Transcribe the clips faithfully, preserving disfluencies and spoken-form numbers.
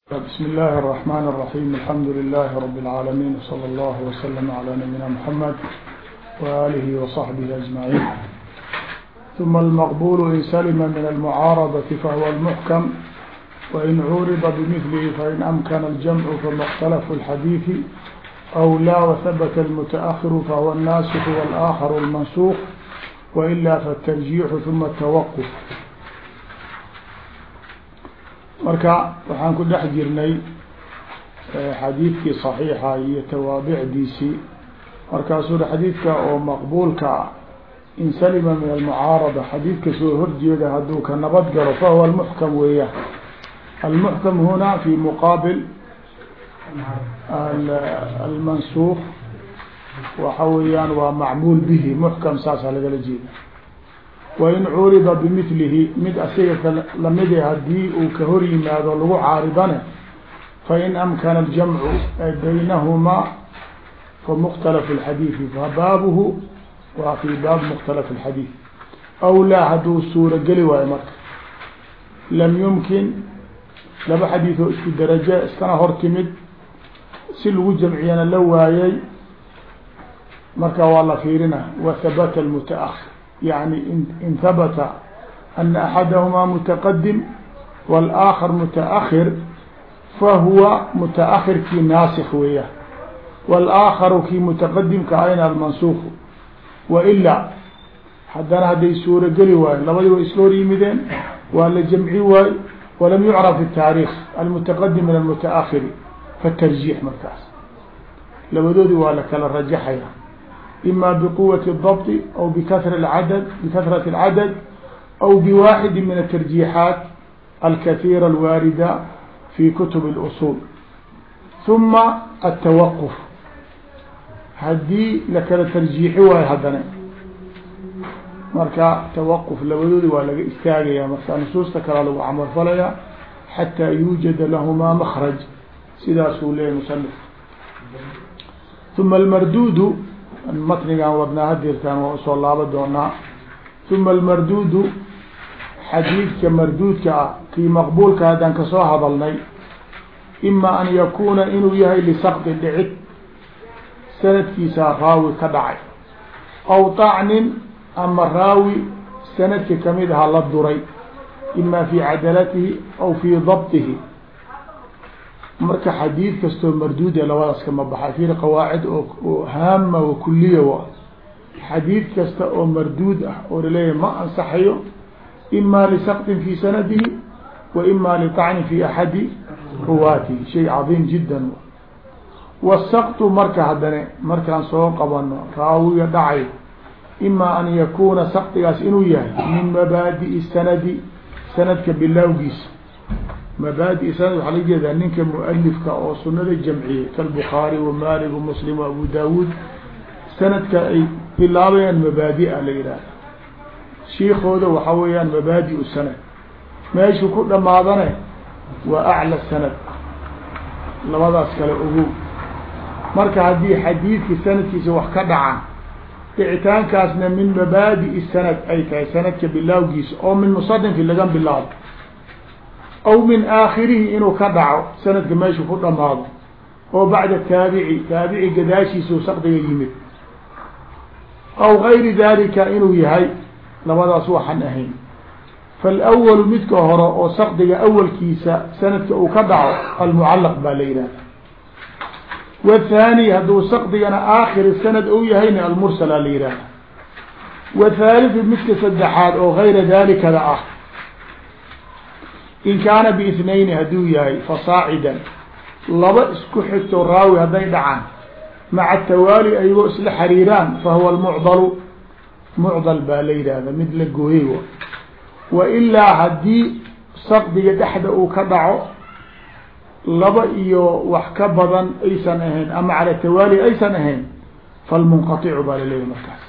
بسم الله الرحمن الرحيم. الحمد لله رب العالمين، وصلى الله وسلم على نبينا محمد وآله وصحبه أجمعين. ثم المقبول إن سلم من المعارضة فهو المحكم، وإن عورض بمثله فإن أمكن الجمع فمختلف الحديث أو لا، وثبت المتأخر فهو الناسخ والآخر المنسوخ، وإلا فالترجيح ثم التوقف. marka waxaan ku dhex jirnay xadiidkii صaxiixa iyo tawaabicdiisii. markaasuu xadiidka oo maqbuulka ah in salima min almucaarada, xadiidka soo horjeeda hadduu ka nabad galo fahuwa almuxkam weeyaan. almuxkam huna fi muqaabil almansuuq waxa weeyaan waa macmuul bihi, muxkam saasaa lagala jeeda. wain curida bimilihi, mid asiga lamid hadii uu ka hor yimaado lagu caaridane, fain amkana aljamcu baynahumaa famuktalaf اlxadiidi, fabaabuhu waa fi baab mukhtalaf اlxadiid. aw laa, hadduu suuro geli waayo marka lam yumkin, laba xadiid oo isku daraje iskana hor timid si lagu jamciyana la waayay, marka waa la fiirina. wahabata almutaahir, يعني إن ثبت أن أحدهما متقدم والآخر متأخر فهو متأخر كي ناسخ وياه، والآخر كي متقدم كأين المنسوخ. وإلا حدنا هذه سورة قلي واي لبدي وإسلوري مدين ولا جمعي واي، ولم يعرف التاريخ المتقدم من المتأخر، فالترجيح مركز لبدودي ولا كلا رجحها، إما بقوة الضبط أو بكثرة العدد بكثرة العدد أو بواحد من الترجيحات الكثيرة الواردة في كتب الأصول. ثم التوقف، هدي لك الترجيح واي هدنا مركا توقف لودود ولا استاغي يا مركا نصوص تكرر له عمر فليا حتى يوجد لهما مخرج سيدا سولي مصنف. ثم المردود، matnigan wadnaa hadirtaan waa usoo laaba doonaa. uma almarduudu, xadiidka marduudka ah kii maqbuulka haddaan kasoo hadalnay, ima an yakuuna inuu yahay lisaqdi dhicid sanadkiisaa raawi ka dhacay, aw طacnin ama raawi sanadka kamid aha la duray, ima fi cadalatihi aw fi dabtihi. marka xadiid kastoo marduuda labadaas kama baxa fiir qawaacid oo haama wa kuliya wa xadiid kasta oo marduud ah oo laleeyahay ma ansaxayo, ima lisaqtin fi sanadihi wa ima liطacni fi axadi ruwaatihi, shay cadiim jiddan. wasaqtu marka haddane markaan soo qabano raawiga dhacay, ima an yakuuna saqtigaas inuu yahay min mabaadi'i sanadi, sanadka bilowgiisa. mabaadi sanad waxaa laga jeedaa ninka mualifka oo sunada jamciyey kalbukhaari wa maalik wa muslim wa abu daawuud, sanadka ay bilaabayaan mabaadi-a la yihahda. shiikooda waxaa weeyaan mabaadi-u sanad, meeshuu ku dhamaadane waa acla sanad. labadaas kale ogow. marka haddii xadiidki sanadkiisa wax ka dhacaan, dhicitaankaasna min mabaadi sanad ay tahay sanadka bilaawgiisa oo min musanifki laga bilaabo, aw min aakhirihi inuu ka dhaco sanadka meeshu ku dhamaado, oo bacda taabici taabici gadaashiisuu saqdiga yimid, aw gayri dalika inuu yahay labadaas waxaan ahayn. faalawalu midka hore oo saqdiga awalkiisa sanadka uu ka dhaco almucallaq baa la yihahda. wathani hadduu saqdigana aakhiri sanad uu yahayna almursala la yihahda. wathaalithu midka saddexaad oo gayra dalikada ah, in kaana biithnayni hadduu yahay fasaacidan, laba isku xigto raawi hadday dhacaan maca tawaali ayagoo isla xariiraan, fahuwa almucdalu, mucdal baa la yidhaahda mid la gooyey. wa ilaa haddii saqdiga dhexda uu ka dhaco laba iyo wax ka badan aysan ahayn ama cala tawaali aysan ahayn, falmunqaticu baa laleeyahy markaas.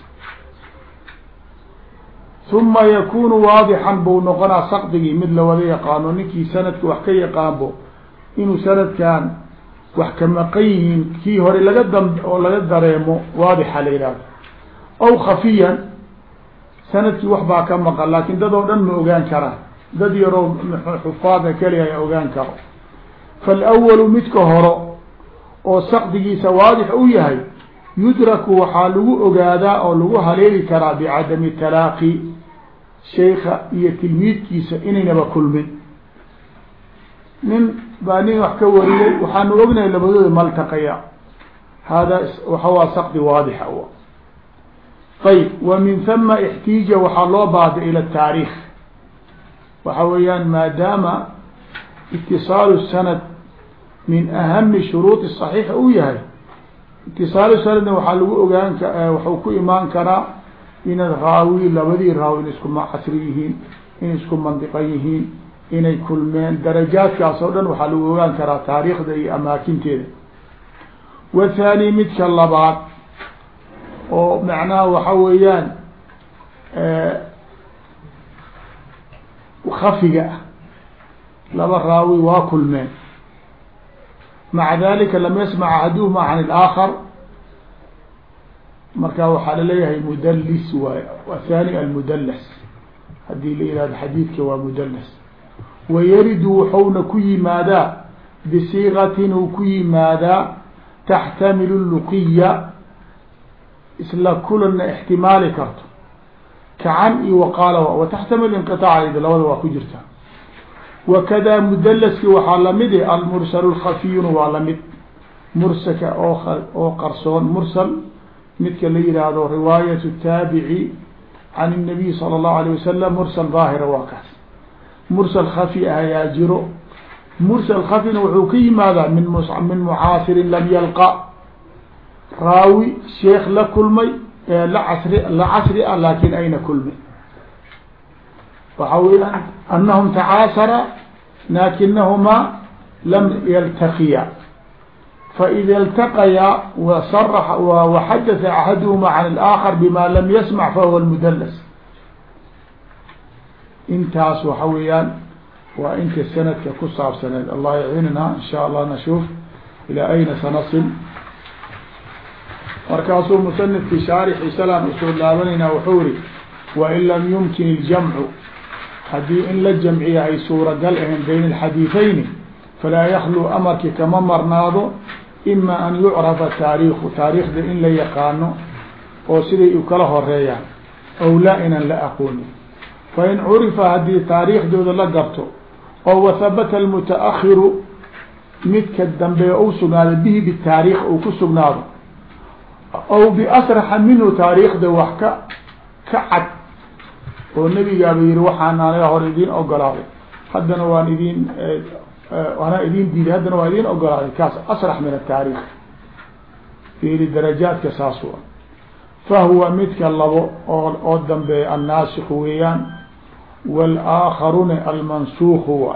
uma yakunu waadixan buu noqonaa saqdigii mid la wada yaqaano, ninkii sanadka wax ka yaqaanbo inuu sanadkan wax ka maqan yihiin kii hore laga dam oo laga dareemo waadixa la yihahdo. aw khafiyan, sanadkii wax baa ka maqan laakin dad oo dhan ma ogaan karaan, dad yaroo xufaada keliya ay ogaan karo. faalawalu midka horo oo saqdigiisa waadix u yahay yudraku waxaa lagu ogaadaa oo lagu haleeli karaa bicadami talaaqi sheika iyo tilmiidkiisa inaynaba kulmin. nin baa nin wax ka wariyay waxaanu ognahay labadooda maltaqaya, hada waxawaa saqdi waadixa u ayb. wa min hama اxtiija waxaa loo baahday ila taariikh, waxa weeyaan maadaama itisaalu sanad min ahami shuruudi صaxiix uu yahay, itisaalu sanadna waxaa lagu ogaan waxuu ku imaan karaa inaad raawi labadii raawi in isku casri yihiin, in isku mandiqan yihiin, inay kulmeen, darajaadkaas oo dhan waxaa lagu ogaan karaa taariikhda iyo amaakinteeda. wathani midka labaad oo macnaha waxa weeyaan kafiga ah, laba raawi waa kulmeen, maca dalika lam yasmac axaduhuma can اlآakar, marka waxaa laleeyahay mudlis waay. wathani almudls, hadii la yihahdo xadiidka waa mudls. wayaridu wuxuuna ku yimaadaa bisiigatin uu ku yimaadaa taxtamilu luqiya, isla kulana ixtimaali karto, kacan iyo waqaala, wataxtamil inqiطaac labada waa ku jirta. wakada mudlaski waxaa lamid ah almursal اlkhafiyun waa lamid, mursalka oo oo qarsoon, mursal midka la yihahdo riwaayat الtaabici can الnabiy salى الlahu alيه wasalam, mursal daahira waa kaas. mursal khafi ah ayaa jiro, mursal khafina wuxuu ka yimaadaa min min mucaasirin lam yalqa, raawi sheekh la kulmay la casri la casri ah laakin ayna kulmay. waxa weyaan anahum tacaasara lakinahuma lam yaltaqiya, faida اltaqaya wasarax waxadatha axaduhuma can اlآakar bima lam yasmac fahuwa mudls. intaas waxa weeyaan waa inta sanadka ku saabsaneed. allah yaciinana in sha allah nashuuf ilaa ayna sanasil. markaasuu musanifkii shaarixi salaan usoo laabanaynaa wuxuu iri wain lam yumkin اljamcu, haddii in la jamciya ay suuragal ahayn bayna alxadiiثayni falaa yaklu amarki kama marnaado ima an yucrafa taariikhu, taariikhda in la yaqaano oo siday u kala horeeyaan, aw laa inan la aqoonin. fain curifa haddii taariikhdooda la garto oo wahabata almutaahiru midka dambe u sugnaado bihi bitaariikh uu ku sugnaado, aw biasraxa minhu taariikhda wax ka ka cad oo nabigaaba yihi waxaan anaga hor idiin ogolaaday, haddana waan idin waana idin diiday, haddana waa idin ogolaaday, kaas asrax min ataariikh. fiiri darajaadka saas wa. fahuwa midka labo oo oo dambeeya annaasik weeyaan, wاlآakharuna almansuuk wa.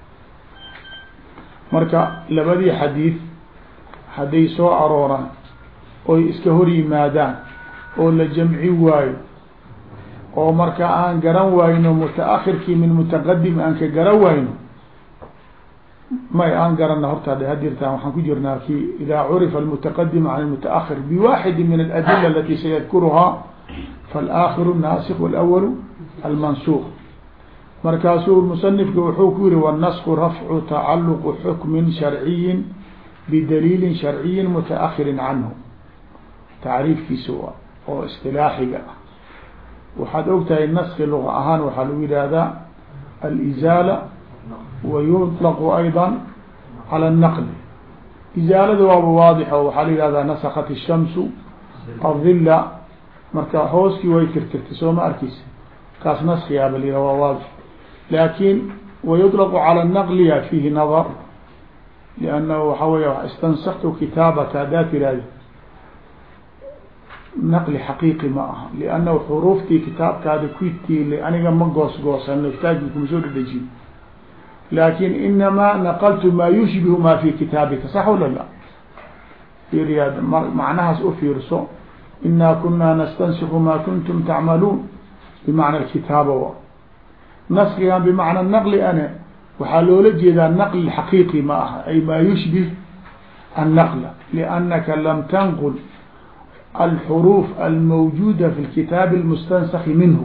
marka labadii xadiid hadday soo arooraan oy iska hor yimaadaan oo la jamci waayo, oo marka aan garan wayno mutaahirkii min mutaqadim aan ka garan wayno, may aan garana horta hadirtaan waxaan ku jirnaa ki ida curifa almutaqadim can almutaahir biwaxidi min aladila alati sayadkuruhaa faalaakhiru الnaasik wاlأwalu almansuuk. markaasuu musanifka wuxuu ku yihi wالnasku rafcu tacaluqu xukmin sharciyin bidaliilin sharciyin mutaahirin canhu. tacriifkiisa waa oo istilaaxiga ah. waxaad ogtahay naski luga ahaan waxaa lagu yihahdaa alizaala wa yuطlaqu ayضa calى الnaqli. izaalada waaba waadix oo waxaa la yihahdaa nasakat الshamsu adila, marka hooskii way tirtirtay soo ma arkeysa, kaas naskiyaaba la yihah waa waadix. laakin wayuطlaqu calى الnaqliya fiihi nadar, liannahu waxa wey istansaktu kitaabaka haddaa tirahda naqli xaqiiqi ma aha, liannahu xuruuftii kitaabkaada ku tiilay aniga ma goos goosano, kitaabkii kuma soo dhedejin, laakin inamaa naqaltu maa yushbihu ma fi kitaabika, sax wala la? fiiriyaad macnahaas u fiirso, inaa kunaa nastansiku ma kuntum tacmaluun bimacna kitaaba wa. naskigan bimacna naqli ane waxaa loola jeedaa naqli xaqiiqi ma aha, ay maa yushbih annaqla, liannaka lam tanqul الحروف الموجودة في الكتاب المستنسخ منه،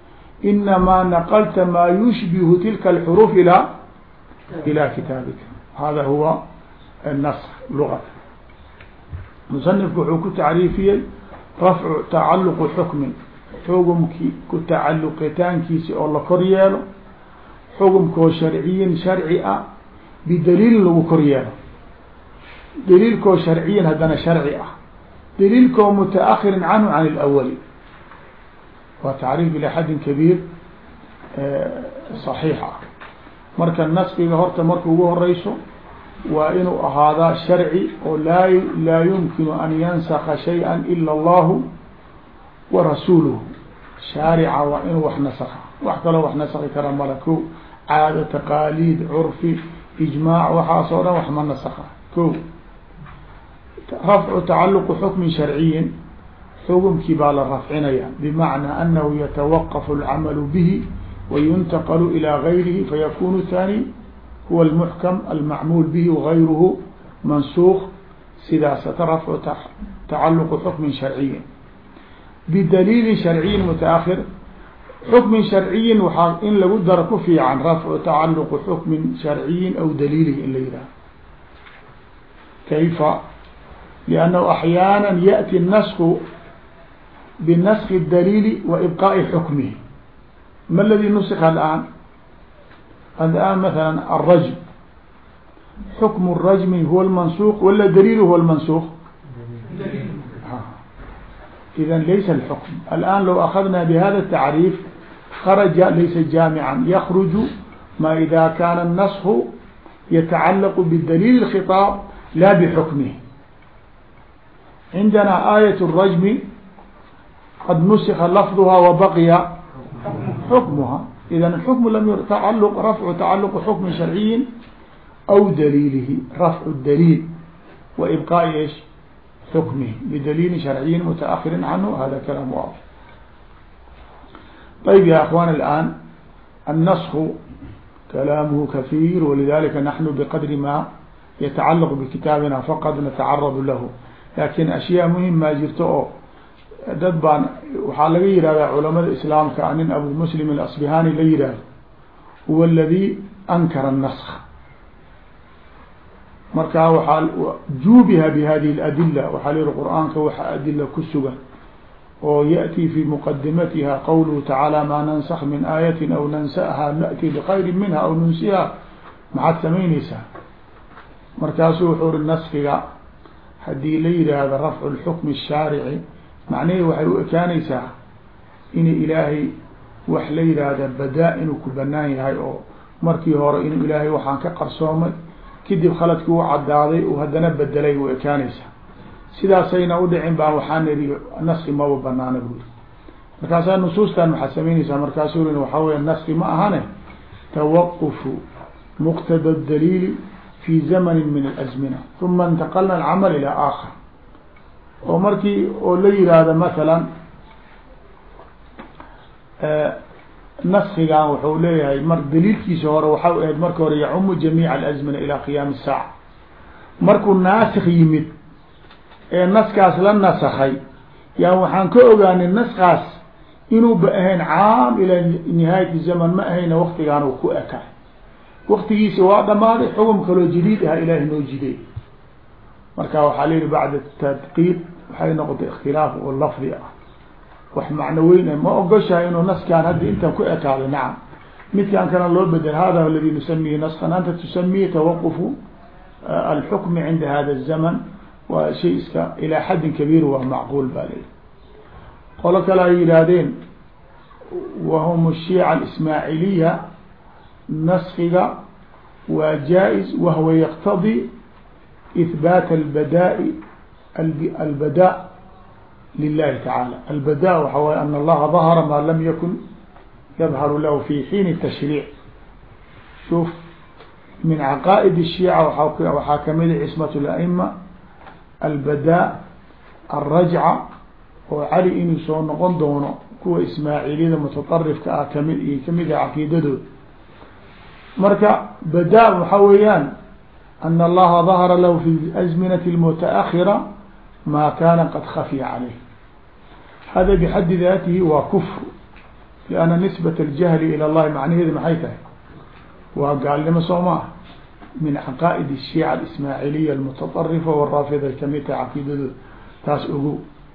إنما نقلت ما يشبه تلك الحروف إلى إلى كتابك. hada huwa النسخ لغة. مصنفku wuxuu ku tacriifiyey rafcu tacaluqu xukmin xukumkii ku tacaluqitaankiisi oo la kor yeelo xukumkoo sharciyin sharci ah bidaliilin lagu kor yeelo daliilkoo sharciyin haddana sharci ah daliilkoo mutaakirin canhu can اlawali waa tacriif ila xadin kabiir صaxiix ah. marka naskiga horta marka ugu horeyso waa inuu ahaadaa sharci oo laa laa yumkinu an yansaka shayئa ila اllahu wa rasuuluhu. shaarica waa inuu wax nasaka, wax kaloo wax nasaki kara mala ko caado taqaaliid curfi ijmaac waxaas oo dhan wax ma nasaka. ko rafcu tacaluqu xukmin sharciyin xukumkii baa la rafcinaya bimacnaa anahu yatawaqafu اlcamalu bihi wayuntaqlu ilى gayrihi fayakunu thani huwa اlmuxkam almacmuul bihi wagayruhu mansuuk. sidaas rafcu tacaluqu xukmin sharciyin bidaliilin sharciyin mutaahir. xukmin sharciyin waxaa in lagu daro ku fiican rafcu tacaluqu xukmin sharciyin aw daliilihi in la yihahdo. kayfa? liannahu axyaana yaأti الnasku binaski اdaliili wa ibqaaءi xukmihi. ma aladi nusika alaan? الآن مثلا الرجم حكم الرجم هو المنسوخ ولا دليله هو المنسوخ؟ إذا ليس الحكم. الآن لو أخذنا بهذا التعريف خرج ليس جامعا، يخرج ما إذا كان النسخ يتعلق بالدليل الخطاب لا بحكمه. عندنا آية الرجم قد نسخ لفظها وبقي حكمها. إذا الحكم لم يتعلق رفع تعلق حكم شرعي أو دليله، رفع الدليل وإبقاء إيش حكمه بدليل شرعي متأخر عنه. هذا كلام واضح. طيب يا أخوان الآن النسخ كلامه كثير، ولذلك نحن بقدر ما يتعلق بكتابنا فقط نتعرض له، لكن أشياء مهمة جرتو dad baan waxaa laga yihahdaa culamada islaamka nin abumuslim alasbihani la yihahdo huwa aladi ankara الnask. markaa waaa juubiha bihadihi اladila. waxaa la yihi qur'aanka waxa adila ku sugan oo yaأti fi muqadimatiha qawluhu tacaalى maa nansakh min aayati aw nansaha naأti bkayri minha aw nunsiha. maxaad samaynaysaa? markaasuu wuxuu ri naskiga hadii la yihahdo rafcu اlxukmi الshaarici macnaheed waxay u ekaanaysaa in ilaahay wax la yidhaahda badaa inuu ku banaan yahay oo markii hore inuu ilaahay waxaan ka qarsoomay kadib khaladkii u cadaaday uu haddana bedelay u ekaanaysaa. sidaasayna udhicin baa waxaan iri naski maba banaana buri. markaasaa nusuustan maxaad samaynaysaa? markaasuu ri waxaa weya naski ma ahane tawaqufu muqtada daliili fi zamani min alazmina uma intaqalna alcamal ilaa aakhar. oo markii oo la yihahdo masalan naskigan wuxuu leeyahay mar daliilkiisa hore waxa ahayd marka hore yacumu jamiiع alazmina ilى qiyaam الsaaca. markuu naasikh yimid ee naskaas la nasakhay yaa waxaan ka ogaanay naskaas inuu ba ahayn caam ilى nihaayati zaman ma ahayna waktigaan uu ku ekay. waktigiisa waa dhamaaday xukm kaloo jadiid aha ilahi noo jiday. marka waxaa la yihi bacda tadqiiq waxay noqotay ikhtilaaf oo lafdi ah wax macno weyn ma ogoshahay inuu naskaan haddi intan ku ekaado. nacam midkaan kana loo bedel hada aladi nusamihi naskan anta tusamihi tawaqufu alxukmi cinda hada الzaman waa shay iska ilaa xaddin kabiir waa macquul baa layihi. qolo kale ay yidhaahdeen wahum الshiica اlismaaعiliya naskiga waa jaa-is wahwa yaqtadي إثبات البداء البداء لله تعالى. البداء وحو أن الله ظهر ما لم يكن يظهر له في حين التشريع. شوف من عقائد الشيعة وحاكمين عصمة الأئمة البداء الرجعة وعلي إني سو نقون دونه كو إسماعيلي متطرف كأكمل كمل عقيدته. مركا بداء وحويان أن الله ظهر له في الأزمنة المتأخرة ما كان قد خفي عليه. هذا بحد ذاته وكفر، لأن نسبة الجهل إلى الله معنيه maxay tahay waa gaalnimo soo maa. min caqaa'id الshiica اlismaaعiliya almutaطarifa waraafida kamid tahay caqiidadooda taas ogo.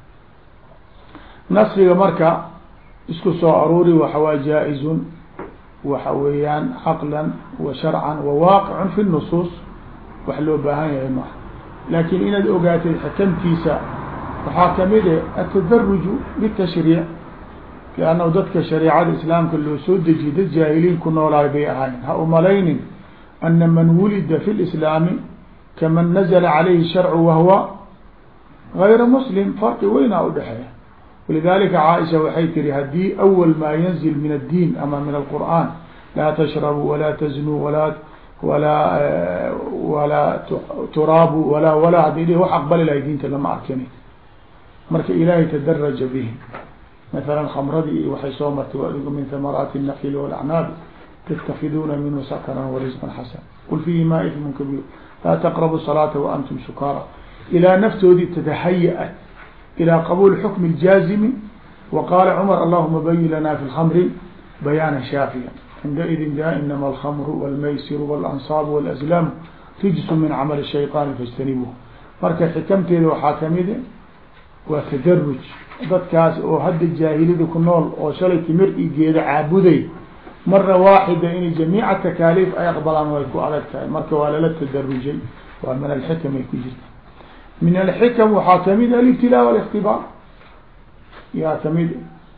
naskiga marka isku soo aruuri waxawaa jaa-izun waxa weeyaan caqlan wa sharcan wa waaqicun fi nusuus wax loo baahan yahay maaha, laakin inaad ogaatay xikamtiisa waxaa kamid e atadaruju bitashriic, liannahu dadka shareecada islaamka loo soo dejiye dad jaahiliin ku noolaay bay ahayn. ha umalaynin ana man wulida fi lislaami kaman nazla calayhi sharcu wahwa gayra muslim, farqi weynaa udhexeeya. walidalika caaisha waxay tiri haddii awal maa yanzil min addiin ama min alqur'aan laa tashrabuu walaa taznuu walaa walaa walaa turaabu walaa walaa hadii wax aqbali lahay diinta lama arkini. marka ilaahay tadaraja bihi, maala khamradii waxay soo martay waadigu min hamaraati الnakili wاlacnaabi tattakiduuna minhu sakran warisqan xasan qul fiihima ismun kabiir laa taqrabu salaata waantum sukaara, ilaa naftoodii tatahaya-at ilى qabuul xukmi اjaazimi. waqaala cmar allahuma bayin lana fi اlkhamri bayaana shaafiya cindaidin ja inama alkhamru wاlmaysiru wاlansaabu wاlazlaamu rijsu min camali shayطaani fاjtanibuuh. marka xikamteeda waxaa kamid waa tadaruj. dadkaas oo hadda jaahilida ku nool oo shalay timir i geeda caabuday mara waaxida inay jamiica takaaliif ay aqbalaan way ku adag tahay, marka waa lala tadarujay, waa min alxikam ay ku jirta. min alxikam waxaa kamid alibtilaa wاlاktibaar yaa kamid,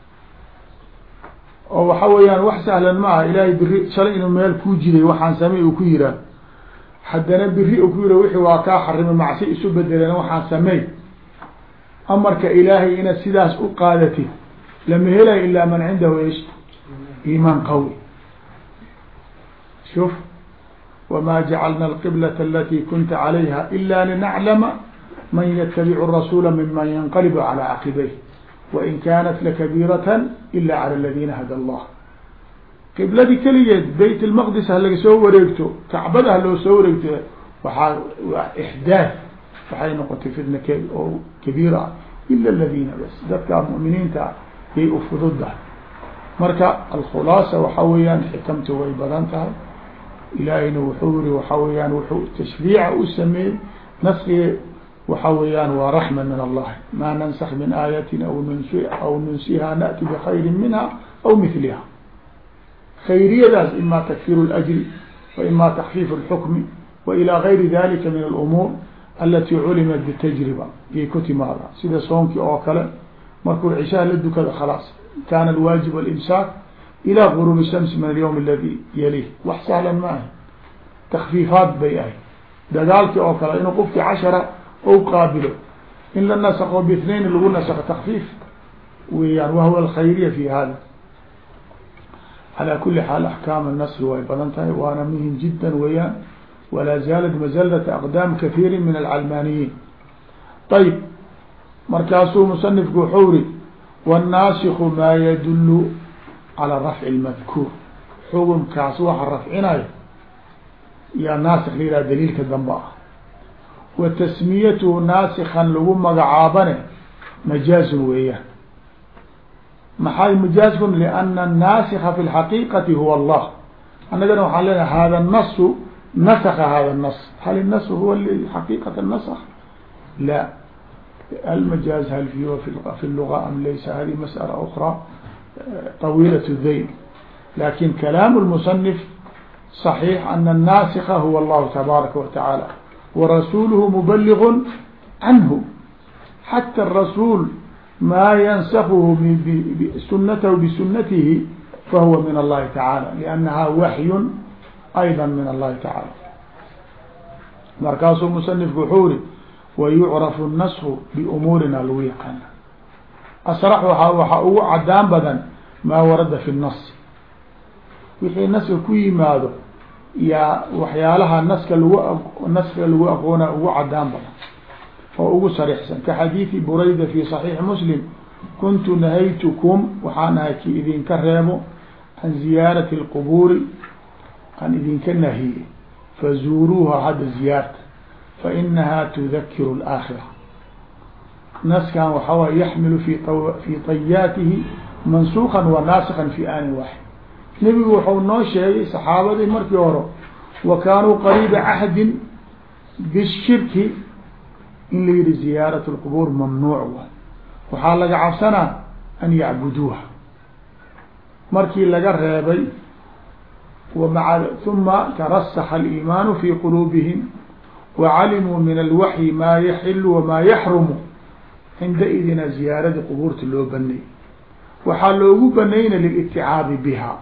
oo waxa weeyaan wax sahlan ma aha. ilaahay biri shalay inuu meel kuu jiday waxaan samey u ku yiraa, haddana biri u ku yira wixii waa kaa xarimay macsi isu bedeleen waxaan sameey. amarka ilaahay inaad sidaas u qaadatid lama helay ilaa man cindahu ish iimaan qawi. shuf wma jacalna alqiblata alati kunta calayha ila linaclama man yatabicu rasuula miman yanqalibu calى caqibayh wain kanat lakabiirata ila calى aladina hada allah. qibladii keligeed bayt lmaqdis ha laga soo wareegto, kacbada ha loo soo wareegto, waaa waa ixdaad, waxay noqotay fitna k oo kabiir ah. ila aladina bas dadka muminiinta yay u fududahay. marka alkhulaasa waxa weeyaan xikamta way badan tahay. ilaahayna wuxuu yiri waxa weeyaan wuxuu tashriica u sameeyey naskiga waxa weeyaan waa raxma min allahi ma nansakh min aayatin aw nunsi aw nunsiha na'ti bkhayri minha aw mithliha. khayriyadaas ima takfir اlajri wa ima takfiif اlxukmi wa ilى gayri dalika min alumuur alati culimat bitajriba yay ku timaada. sida soonkii oo kale markuu cishaha la dukada khalaas kana alwaajib alimsaak ilى غروب الشمس min اليوم اladي yalih. wax sahlan ma ahy, takfiifaad bay ahay. dagaalkii oo kale inuu qofkii cashara ou qaabilo in la nasqo bاثnain lagu nasqo takfiif weyaan, wahwa alkhayriya fi hada. calى kuli xaal axkaam الnasri way badan tahay waana muhim jida weyaan, walaa zaalat mazalata aqdaam kahiiri min alcalmaaniyiin. ayb markaasuu musanifku wuxuu ri wالnaasiku maa yadulu calى rafci اlmadkuur, xukunkaas waxa rafcinayo yaa naasik la yihah daliilka dambe ah. wa tasmiyatuhu naasikan lagu magacaabane majaazun weeyaan. maxay majaazkun? liana الnaasika fi اlxaqiiqati huwa allah. annagana waxaan leenahay hada الnasu nasaka hada الnas. hal الnasu huwa xaqiiqat الnask? la. almajaaz hal fiihi fi اluga am laysa? hadi masأala أخrى طويلة الذيل. لكن كلام المصنف صحيح أن الناسخ هو الله تبارك وتعالى ورسوله مبلغ عنه. حتى الرسول ما ينسخه سنته بسنته فهو من الله تعالى لأنها وحي أيضا من الله تعالى. مركز المصنف بحوري ويعرف النسخ بأمورنا الويقن. asrax waxaa ugu cadaan badan maa warada fi nas. wixii naska ku yimaado yaa waxyaalaha naska lagu naska lagu aqoona ugu cadaan badan oo ugu sarixsan. ka xadiidi burayda fi صaxiix muslim kuntu nahaytukum waxaan ahay ki idinka reebo can ziyaarati اlqubuuri aan idinka nahiye fazuuruuha hadda ziyaarta fainaha tudakiru اlآakhira. naskan waxaa waay yaxmilu fi fi طayaatihi mansuukan wa naasikan fi aanin waaxid. nebigu wuxuu noo sheegay saxaabadii markii hore wa kaanuu qariiba cahdin bishirki in la yihi ziyaarat lqubuur mamnuuc waay waxaa laga cabsanaa an yacbuduuha markii laga reebay wmaa uma tarasakha aliimaanu fi quluubihim wacalimuu min alwaxyi maa yaxilu wamaa yaxrumu cinda idina ziyaaradii qubuurta loo baneey waxaa loogu banayna lilibticaabi biha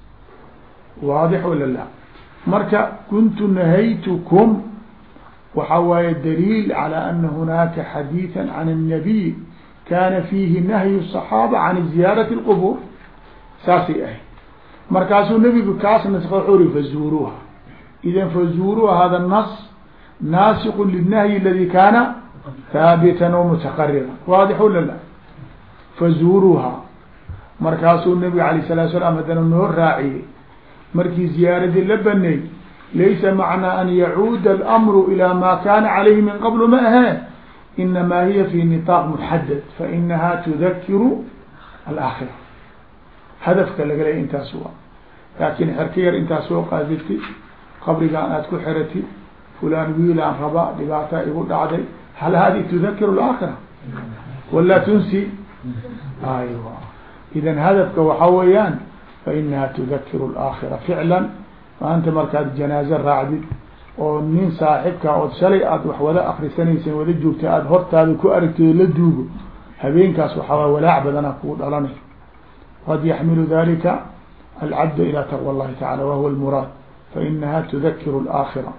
waadix wala la marka kuntu nahaytukum waxa waaye daliil calى ana hunaaka xadiiثa can الnabiy kana fiihi nahyu الصaxaaba can ziyaarati اlqubuur saasay ahayd markaasuu nabigu kaas nask wuxuu ri fazuuruuha idan fazuuruuha hada nas naasiqu linahyi aladi kaana haabitan wamutaqarira waadix wala la fazuuruuha markaasuu nabiga alayه الsalatu slam haddana noo raaciyey markii ziyaaradii la baneey laysa macnaa an yacuuda almru ilى ma kana calayhi min qabl ma ahee inamaa hiya fi niطaaq muxadad fainaha tudakiru alaakhira hadafka laga leeyay intaas waa laakin xerka yar intaas soo qaadati qabrigaan aad ku xerati fulaan wiilaan rabaa dhibaataa igu dhacday hal hadi tudakiru alaakhira wala tunsi aywa idan hadafka waxaa weeyaan fainaha tudakiru alaakhira ficlan maanta markaad janaaze raacdid oo nin saaxibka ood shalay aad wax wada akrisanaysen wada joogta aada hortaada ku aragtay la duugo habeenkaas waxaa walaac badana kugu dhalanay qad yaxmilu dalika alcabd ilى taqwى اllahi tacala wahuwa اlmuraad fainaha tudakiru اlaakhira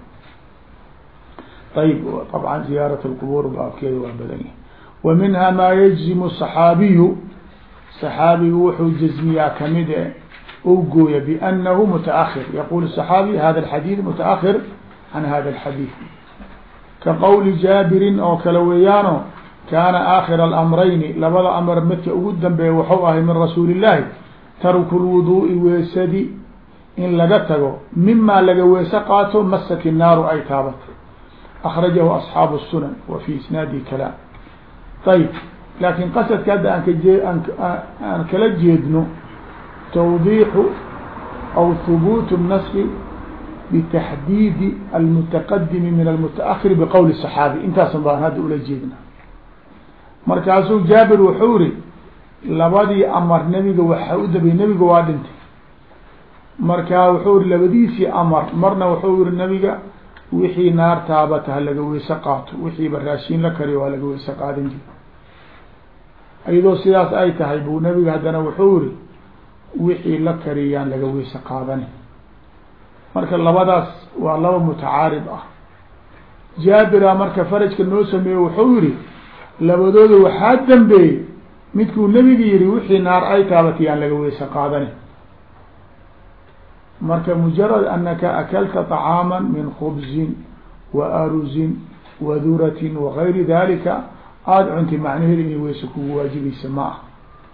ayb طabعا ziyaarat اlqbuur baabkeeda waa badan yahay wa minha maa yajzimu صaxaabiyu صaxaabigu wuxuu jazmiyaa kamid e ou gooya bأnahu mutaأkhir yaqul الصaxaabi hada اxadiiث mutaأkhir can hada اxadiiث ka qowli jaabirin oo kale weeyaano kaana aakhira alamrayni labada amar midka ugu dambeeya waxau ahay min rasuuli illaahi tarku lwuduu'i weesadi in laga tago mimaa laga weese qaato masati naaru ay taabato akhrajahu asxaabu sunan wa fi isnaadi kalaam ayb laakin qasadka hadda aan kaje aan kala jeedno tawdiixu aw hubuutu naski bitaxdiidi almutaqadimi min almutaأkhir biqowli صaxaabi intaasan baan hadda ula jeedna markaasuu jaabir wuxuu iri labadii amar nebiga waxa u dabay nebiga waa dhintay markaa wuxuu iri labadiisii amar marna wuxuu iri nebiga wixii naar taabata ha laga weyse qaato wixiiba raashiin la kariyo waa laga weyse qaadan jiri iyadoo sidaas ay tahay buu nebiga haddana wuxuu iri wixii la kariyaan laga weyse qaadani marka labadaas waa laba mutacaarib ah jaabira marka farajka noo sameeye wuxuu yihi labadooda waxaa dambeeyey midkuu nebiga yihi wixii naar ay taabatay aan laga weyse qaadani marka mujarad anaka akalta طacaama min khubzin wa aruzin wa duratin wagayri dalika aada cunti macnaheeda inay weyse kugu waajibaysa ma ah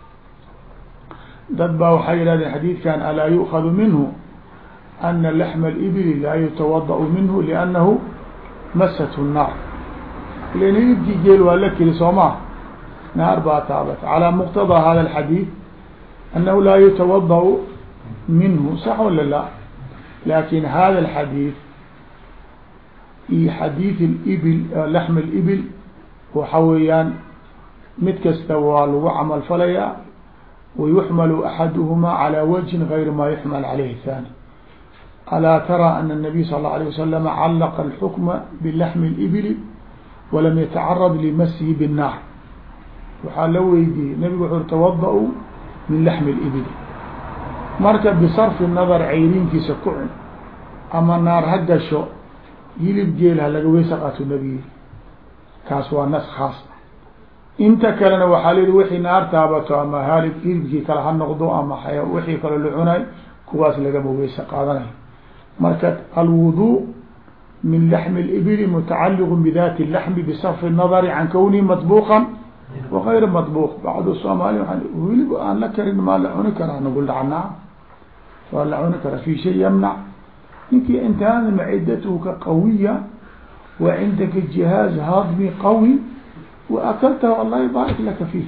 dad baa waxay yihahdeen xadiidkan alaa yu'khadu minhu ana laxma alibili laa yutawada' minhu liannahu masathu nnaar ilan hilibkii geel waa la keli soo maa naar baa taabata calaa muqtadaa hada alxadiid annahu laa yutawada' minhu sax wala la laakin hada alxadiid iyo xadiid alibil laxma alibil waxa weeyaan mid kasta waa lagu camal falayaa wayuxmalu axaduhuma calى wajhin gayri ma yuxmal calayhi thani alaa taraa ana الnabiy sal اlه alيه wasalam callaqa alxukma bilaxmi اlibili walam yatacarad limasihi bالnaar waxaa la weydiiyey nabigu wuxuu tawada-u min laxmi اlibili marka bisarfi nadar cayriinkiisa ku cun ama naar ha gasho hilib geel ha laga weysa qaato nabigi kaas waa nas khaas inta kalena waxaa la yihi wixii naar taabato ama haalib hilibkii kale ha noqdo ama wixii kale la cunay kuwaas lagama weysa qaadanayo marka alwudu min laxmi اlibili mutacaliq bidati اlaxmi bisarfi الnadari can kownihi maطbuqan wagayra maطbuq bacdu somaali hilib aan la karin maa la cuni karaa nagu dhacnaa waa la cuni karaa fi shay yamnac ninkii intaana macidatuka qawiya wa cindaka jihaaz hadmi qawi وأكلته الله يبارك لك فيه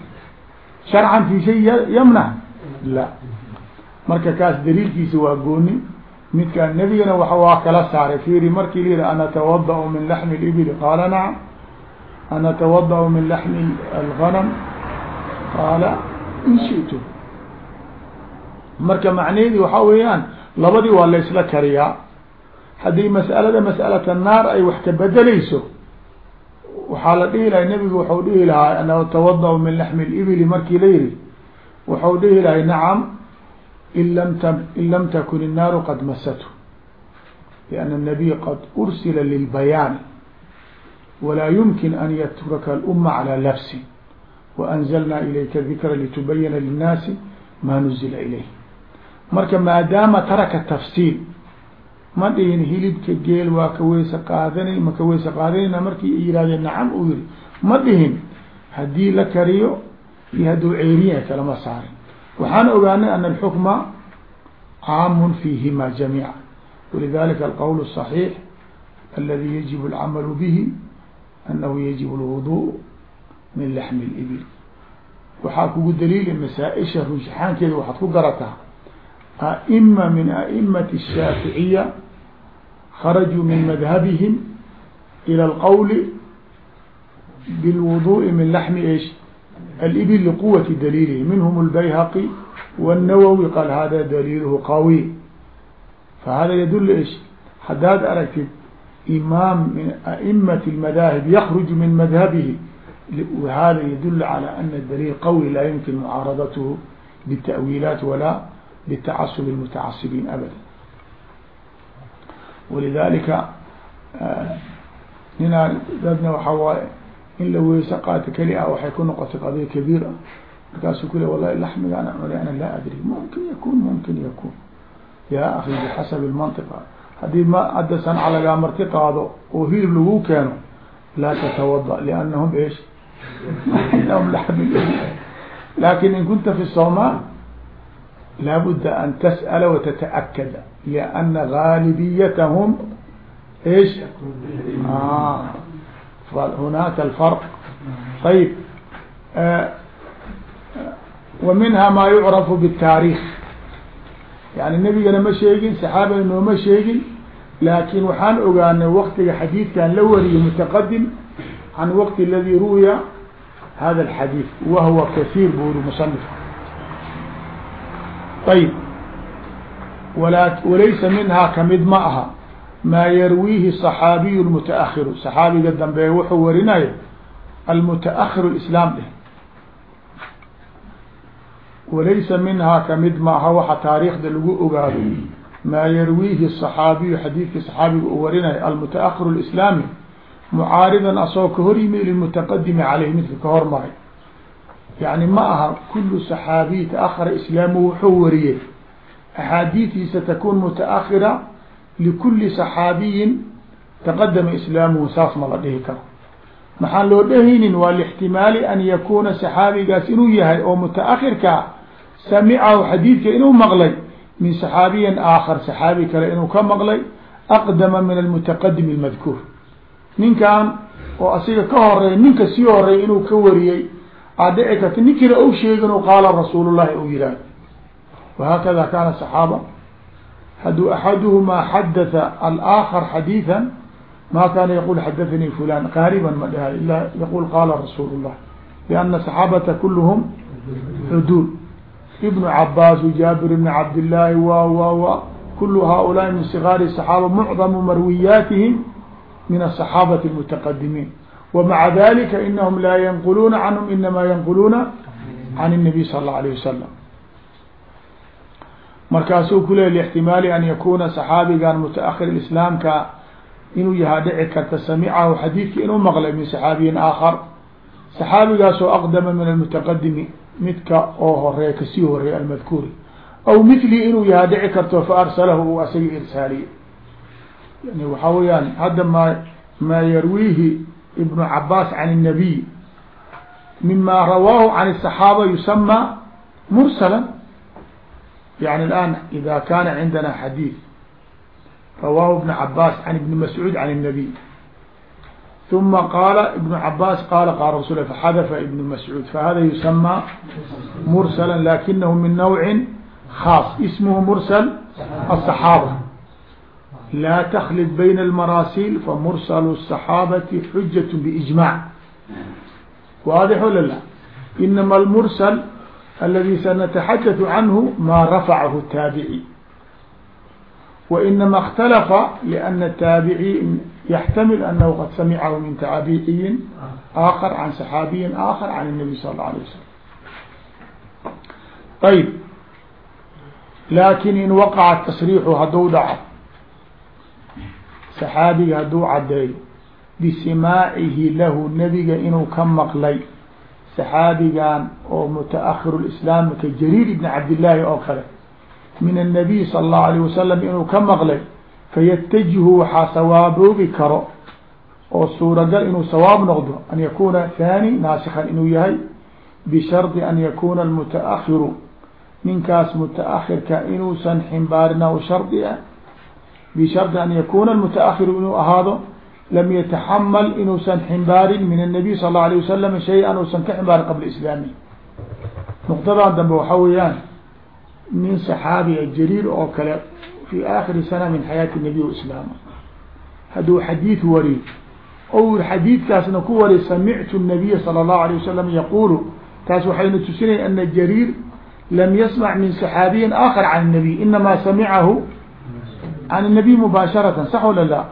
شرعا في شيء يمنع لا marka kaas daliilkiisa waa gooni midkaan nebigana waa kala saaray fiiri markii la yihi anatawada min laxmi libili qaala nacam anatawada min laxmi alganam qaala in shitu marka macnaheedi waxaa weeyaan labadii waa laysla kariyaa haddii mas'alada mas'alata naar ay wax ka bedelayso waxaa la dhihi lahay nebigu waxau dhihi lahaa anatawada min laxmi libili markii la yihi waxau dhihi lahay nacam in lam t in lam takun الnaaru qad masathu لأn النabiy qad ursila lilbayaan walaa yumkin an yatruka اlأma calى lafsi waأnzlna ilayka dikra litubayina linnaasi ma nuzila ilayh marka maadaama taraka tafsiil ma dhihin hilibka geel waa ka weyse qaadanay ma ka weyse qaadanayna markii ay yihahdeen nacam uu yihi ma dhihin haddii la kariyo iyo hadduu ceeriya kalama saarin waxaan ogaanay an الxukma caam fiihima jamiiعa walidalika alqowl الصaحيix aladi yajib اlcamalu bihi anahu yajib اlwuduء min laxmi اlibil waxaa kugu daliila masaaئisha runshaxaankeeda waxaad ku garataa aئma min aئmati الshaaficiya kharajuu min madhabihim ilى اlqowl bاlwuduء min laxmi ايش الإبل لقوة دليله منهم البيهقي والنووي قال هذا دليله قوي فهذا يدل إيش حداد أركتب إمام من أئمة المذاهب يخرج من مذهبه وهذا يدل على أن الدليل قوي لا يمكن معارضته بالتأويلات ولا بالتعصب المتعصبين أبدا ولذلك هنا ذبنا وحوائي in la weyse qaato keli ah waxay ku noqotay qadiya kabiir ah markaasuu ku le wallahi laxmiga ana cunay ana laa adri mumkin yakun mumkin yakun ya akhi bixasabi lmantiqa haddii ma hadda sanca lagaa marti qaado oo hilib lagu keeno laa tatawada liannahum eesh inahum laxmi lakin in kunta fi somaal laabudda an tas'ala watata'akada lianna gaalibiyatahum eesh هناك الفرق طيب آه ومنها ما يعرف بالتاريخ يعني نبigana ma sheegin صحاabana nooma sheegin laakin waxaan ogaanay wktiga xadيiثkan la wariye متqdim عن وqت الذي ruوya hذا الحadيiث وهو كثير buri مصنف طيب walaysa minhaa kamid ma aha maa yarwiihi صaxaabiyu mutaahiru صaxaabiga dambe wuxuu warinayo almutaahiru islaam dheh walaysa minhaa kamid maaha waxa taariikhda lagu ogaado maa yarwiihi صaxaabiyu xadiidkii صaxaabiga uu warinayo almutaahiru islaami mucaaridan asagoo ka hor yimi lilmutaqadimi caleyh midka ka hormaray yani ma aha kulu صaxaabiy taahara islaamu wuxuu wariyey axaadiidiisa takun mutaahira likuli صaxaabiyin taqadama islaamuhu saas ma la dhihi karo maxaan loo dhehaynin waa lاxtimaali an yakuna صaxaabigaas inuu yahay oo mutaahirkaa samicahu xadiidka inuu maqlay min صaxaabiyin aakhar صaxaabi kale inuu ka maqlay aqdama min almutaqadim اmadkuur ninkan oo asiga ka horeey ninka sii horeey inuu ka wariyey aad dhici karta ninkina ou sheegin qaala rasuul الlahi u yihah وhakada kana صaxaaba hadduu axaduhumaa xadatha alآakar xadiiثa ma kaana yaqul xadathanii fulan qaariban ma dhahay ila yaqul qaala rasuul الlah لأna صaxaabata kulhm xuduud ibn cabaas jaabir bn cabdالlahi w w w kul haؤulaaءi min صgaari الصaxaaba mcظmu marwiyaatihim min الصaxaabaةi الmتaqadimiin وmaعa dalika inahm laa yanquluuna canhum inama yanquluuna can الnabiy sal الlaه عalيه wasalam markaasuu ku leey lاxtimaali an yakuna صaxaabigan mutaahir islaamka inuu yahaa dhici karta samicahu xadiidka inuu maqlay min صaxaabiyin aakhar صaxaabigaasoo aqdama min almutaqadimi midka oo horeeya kasii horeeya almadkuuri aw mithli inuu yahaa dhici karto faarsalahu u asaga irsaaliye yani waxaa weyaan hadda ma maa yarwiihi ibnu cabaas can الnabiy mima rawaahu can الصaxaaba yusama mursala يعني الآن إذا كان عندنا حديث رواه ابن عباس عن ابن مسعود عن النبي ثم قال ابن عباس قال قال رسول الله فحذف ابن مسعود فهذا يسمى مرسلا لكنه من نوع خاص اسمه مرسل الصحابة laa تklid byn الmaraasil famursl الصaxaabati xujaة bإجmاع waadix wala la inama اlmursl aladi sanataxadaث canhu ma rafacahu الtaabiعي وinama اkhtalafa لأna الtaabiعي yaxtamil anahu qad samicahu min taabiعiyin آakar can صaxaabiyin آakar can الnabi sal اله alيه waslm ayb laakin in waqaca tasriixu hadduu dhaco saxaabiga hadduu caddeeyo bisimaacihi lahu nebiga inuu ka maqlay saxaabigan oo mutaأkhir اislaam ka jariir ibn cabdillaahi oo kale min الnabiy salى الlahu alيه wasalam inuu ka maqlay fayatajihu waxaa sawaaboobi karo oo suuragal inuu sawaab noqdo an yakuna haani naasikan inuu yahay bishardi an yakuna almutaakiru ninkaas mutaakhirka inuusan ximbaarin o shardi ah bishardi an yakuna almutaakiru inuu ahaado lam yataxamal inuusan ximbaarin min الnabiy sal اlahu alيه wasalam shay-an uusan ka ximbaarin qabla islaami nuqdadan dambe waxaa weeyaan nin saxaabiga jariir oo kale fi aakhiri sana min xayaati nabiy islaama hadduu xadiid wari o xadiidkaasna ku wari samictu الnabiya salى الlahu alيه wasalam yaqulu taas waxayna tusinaya ana jariir lam yasmac min saxaabiyin aakhar can الnabiy inama samicahu can الnabiy mubaasharatan sax wala la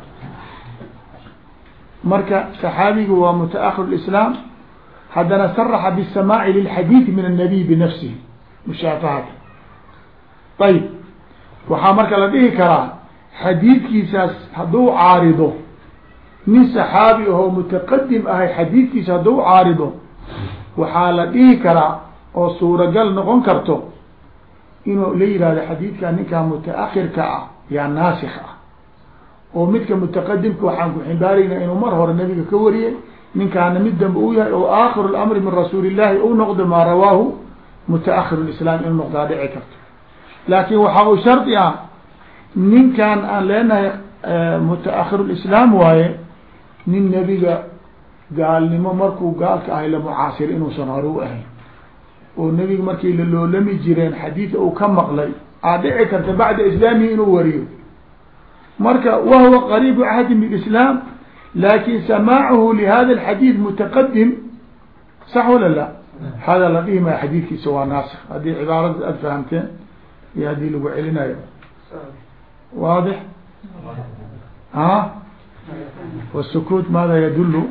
marka saxaabigu waa mutaأkhir اislaam haddana saraxa bالsamaaci lilxadiid min الnabiy binafsihi mushaafahata ayb waxaa marka la dhihi karaa xadiidkiisaas hadduu caarido nin saxaabi ahoo mutaqadim ahay xadiidkiisa hadduu caarido waxaa la dhihi karaa oo suuragal noqon karto inuu la yihahdo xadiidka ninkaa mutaakhirka ah yaa naasik ah oo midka mutaqadimka waxaan ku ximbaaraynaa inuu mar hore nabiga ka wariyey ninkaana mid dambe uu yahay oo aakhiru lamri min rasuuli illahi uu noqdo maa rawaahu mutaakhir lislaam inuu noqdaa dhici karto laakin waxaa uu shardi ah ninkan aan leenahay mutaakhir lislaam waaye nin nebiga gaalnimo markuu gaalka ahay la mucaasir inuusan hore u ahayn oo nebiga markii la loolami jireen xadiid uu ka maqlay aa dhici karta bacda islaamihi inuu wariyo marka wahuwa qariibu cahdi biislaam laakin samaacuhu lihada alxadiid mutaqadim sax wala la hada la dhihi maya xadiidkiisa waa naasik haddii cibaarada aad fahamteen iyo haddii lagu celinayo waadix a wasukuut maada yadulu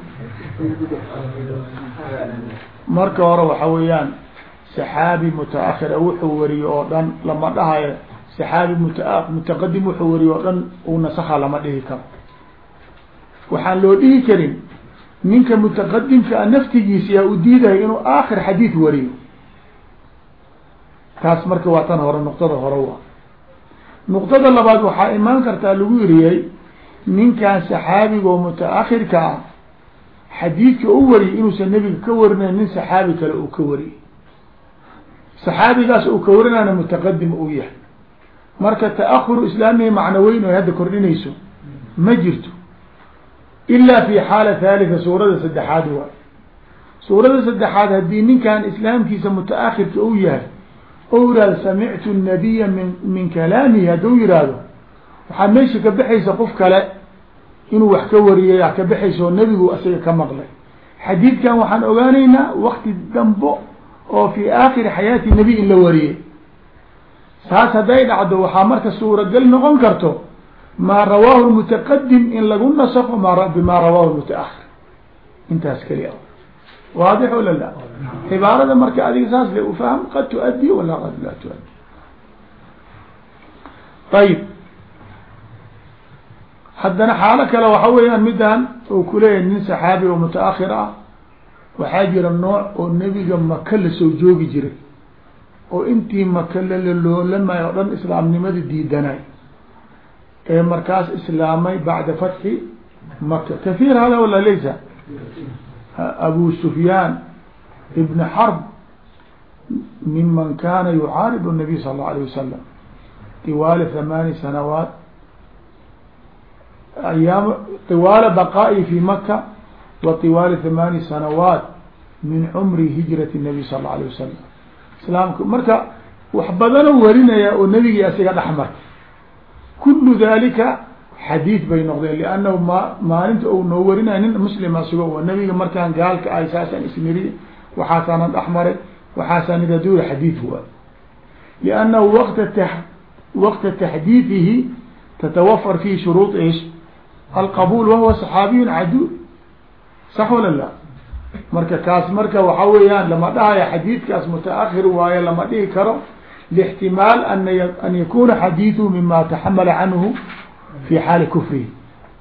marka hore waxa weeyaan saxaabi mutaakhira wuxuu wariyo oo dhan lama dhahayo saxaabi muta mutaqadim wuxuu wariyo oo dhan uu nasakha lama dhihi karo waxaan loo dhihi karin ninka mutaqadimka naftigiisa yaa u diidayo inuu aakhir xadiid wariyo taas marka waa tan hore nuqdada hore waa nuqdada labaad waxaa imaan kartaa lagu yiriyey ninkan saxaabiga oo mutaakhirka ah xadiidka u wariyay inuusan nebiga ka warinayn nin saxaabi kale uu ka wariyay saxaabigaas uu ka warinayna mutaqadim uu yahay marka taأkhuru islaamihi macno weyn oy hadda kordhinayso ma jirto ilaa fi xaala thalitha suurada saddexaad waay suurada saddexaad haddii ninkan islaamkiisa mutaakhirka uu yahay ou yihahdo samictu الnabiya min min kalaamihi hadduu yihahdo waxaa meesha ka baxaysa qof kale inuu wax ka wariyay ka baxaysa oo nebigu isaga ka maqlay xadiidkan waxaan ogaanaynaa wakti dambo oo fi aakhiri xayaati nabi in la wariyey saas hadday dhacdo waxaa marka suuragal noqon karto maa rawaahu lmutaqadim in lagu nasako ma bimaa rawaahu lmutaakhir intaas keliya waadix wala la cibaarada marka adiga saas le ufahm qad tuaddi wala qad laa tuaddi ayib haddana xaalo kale waxa weeyaan midaan uu kuleeyahay nin saxaabi oo mutaakhir ah waxaa jira nooc oo nebiga maka la soo joogi jiray oo intii maka laloloolamay oo dhan islaamnimada diidanay ee markaas islaamay bacda fatxi maka kahiir hada wala laysa abu sufyaan ibn xarb miman kana yucaarib الnabiy sal اlه alيه wasalam tiwaala thamaani sanawaat ayaam tiwaala baqaa'i fi maka wa tiwaala thamaani sanawaat min cumri hijrati الnabiy sal اlه alيه wasalam islaamka marka wax badano warinaya oo nebigii asiga dhexmartay kulu dalika xadiid bay noqdeen liannahu ma maalinta ou noo warinaya nin muslima sugo nabiga markaan gaalka ahay saasaan isniri waxaasaanan dhexmaray waxaasaan idaduura xadiid huwa liannahu waqta waqta taxdiidihi tatawafar fihi shuruud ish alqabuul wahuwa saxaabiyun caduul sax wala la marka kaas marka waxa weeyaan lama dhahayo xadiidkaas mutaahir waayo lama dhihi karo lاxtimaal an yakuna xadiiثhu mima taxamala canhu fi xaali kufrihi.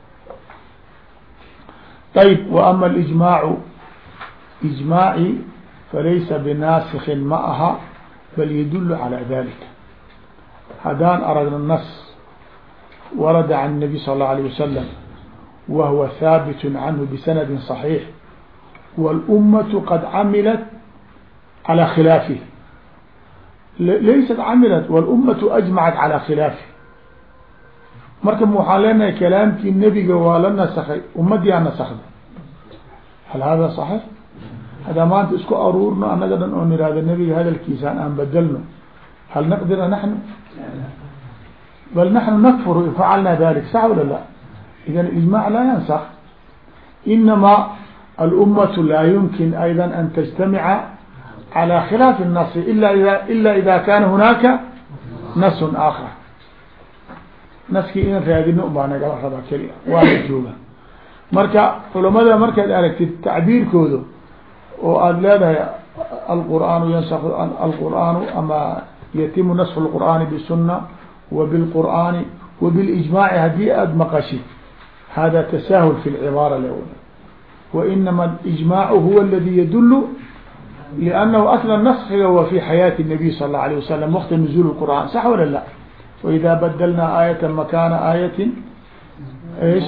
ayb وama اlijmaacu ijmaaci falaysa binaasikin ma aha bal yadul calى dalika. haddaan aragno nas warada can الnabi sal اله عليه wasalam wahwa haabit canhu bisanadi صaxiix wاlummatu qad camilat calى khilaafihi laysat camilat wاlummatu ajmacat calى khilaafi. marka waxaan leenahay kalaamkii nebiga waa la nasakay ummadiyaa nasakda. hal hada صaxiix? hadaa maanta isku aruurno anaga dhan oo nihahdo nebiga hadalkiisaan aan bedelno hal naqdira naxnu bal naxnu nakfuru in facalna dalik sax wala la. idan ijmac laa yansak. inama alummatu laa yumkin ayda an tajtamica calى khilaafi الnas ila ila ida kana hunaaka nas aakar. naskii in raadino ubaa nagala rabaa keliya waa la jooga. marka culamada markaad aragtid tacbiirkooda oo aada leedahay alqur'aanu yansak alqur'aanu ama yatimu nasxu اlqur'aani bsuna wa bilqur'aani wa bilijmaaci haddii aada maqashid hada tasahul fi lcibaara l wainama ijmaacu huwa aladi yadulu لأnnahu asla naskiga wa fi xayaati الnabiy sal اله عليه wasalam waqti nuزul الqur'an sax wala la. وإذا بدلنا آية مكان آية ايش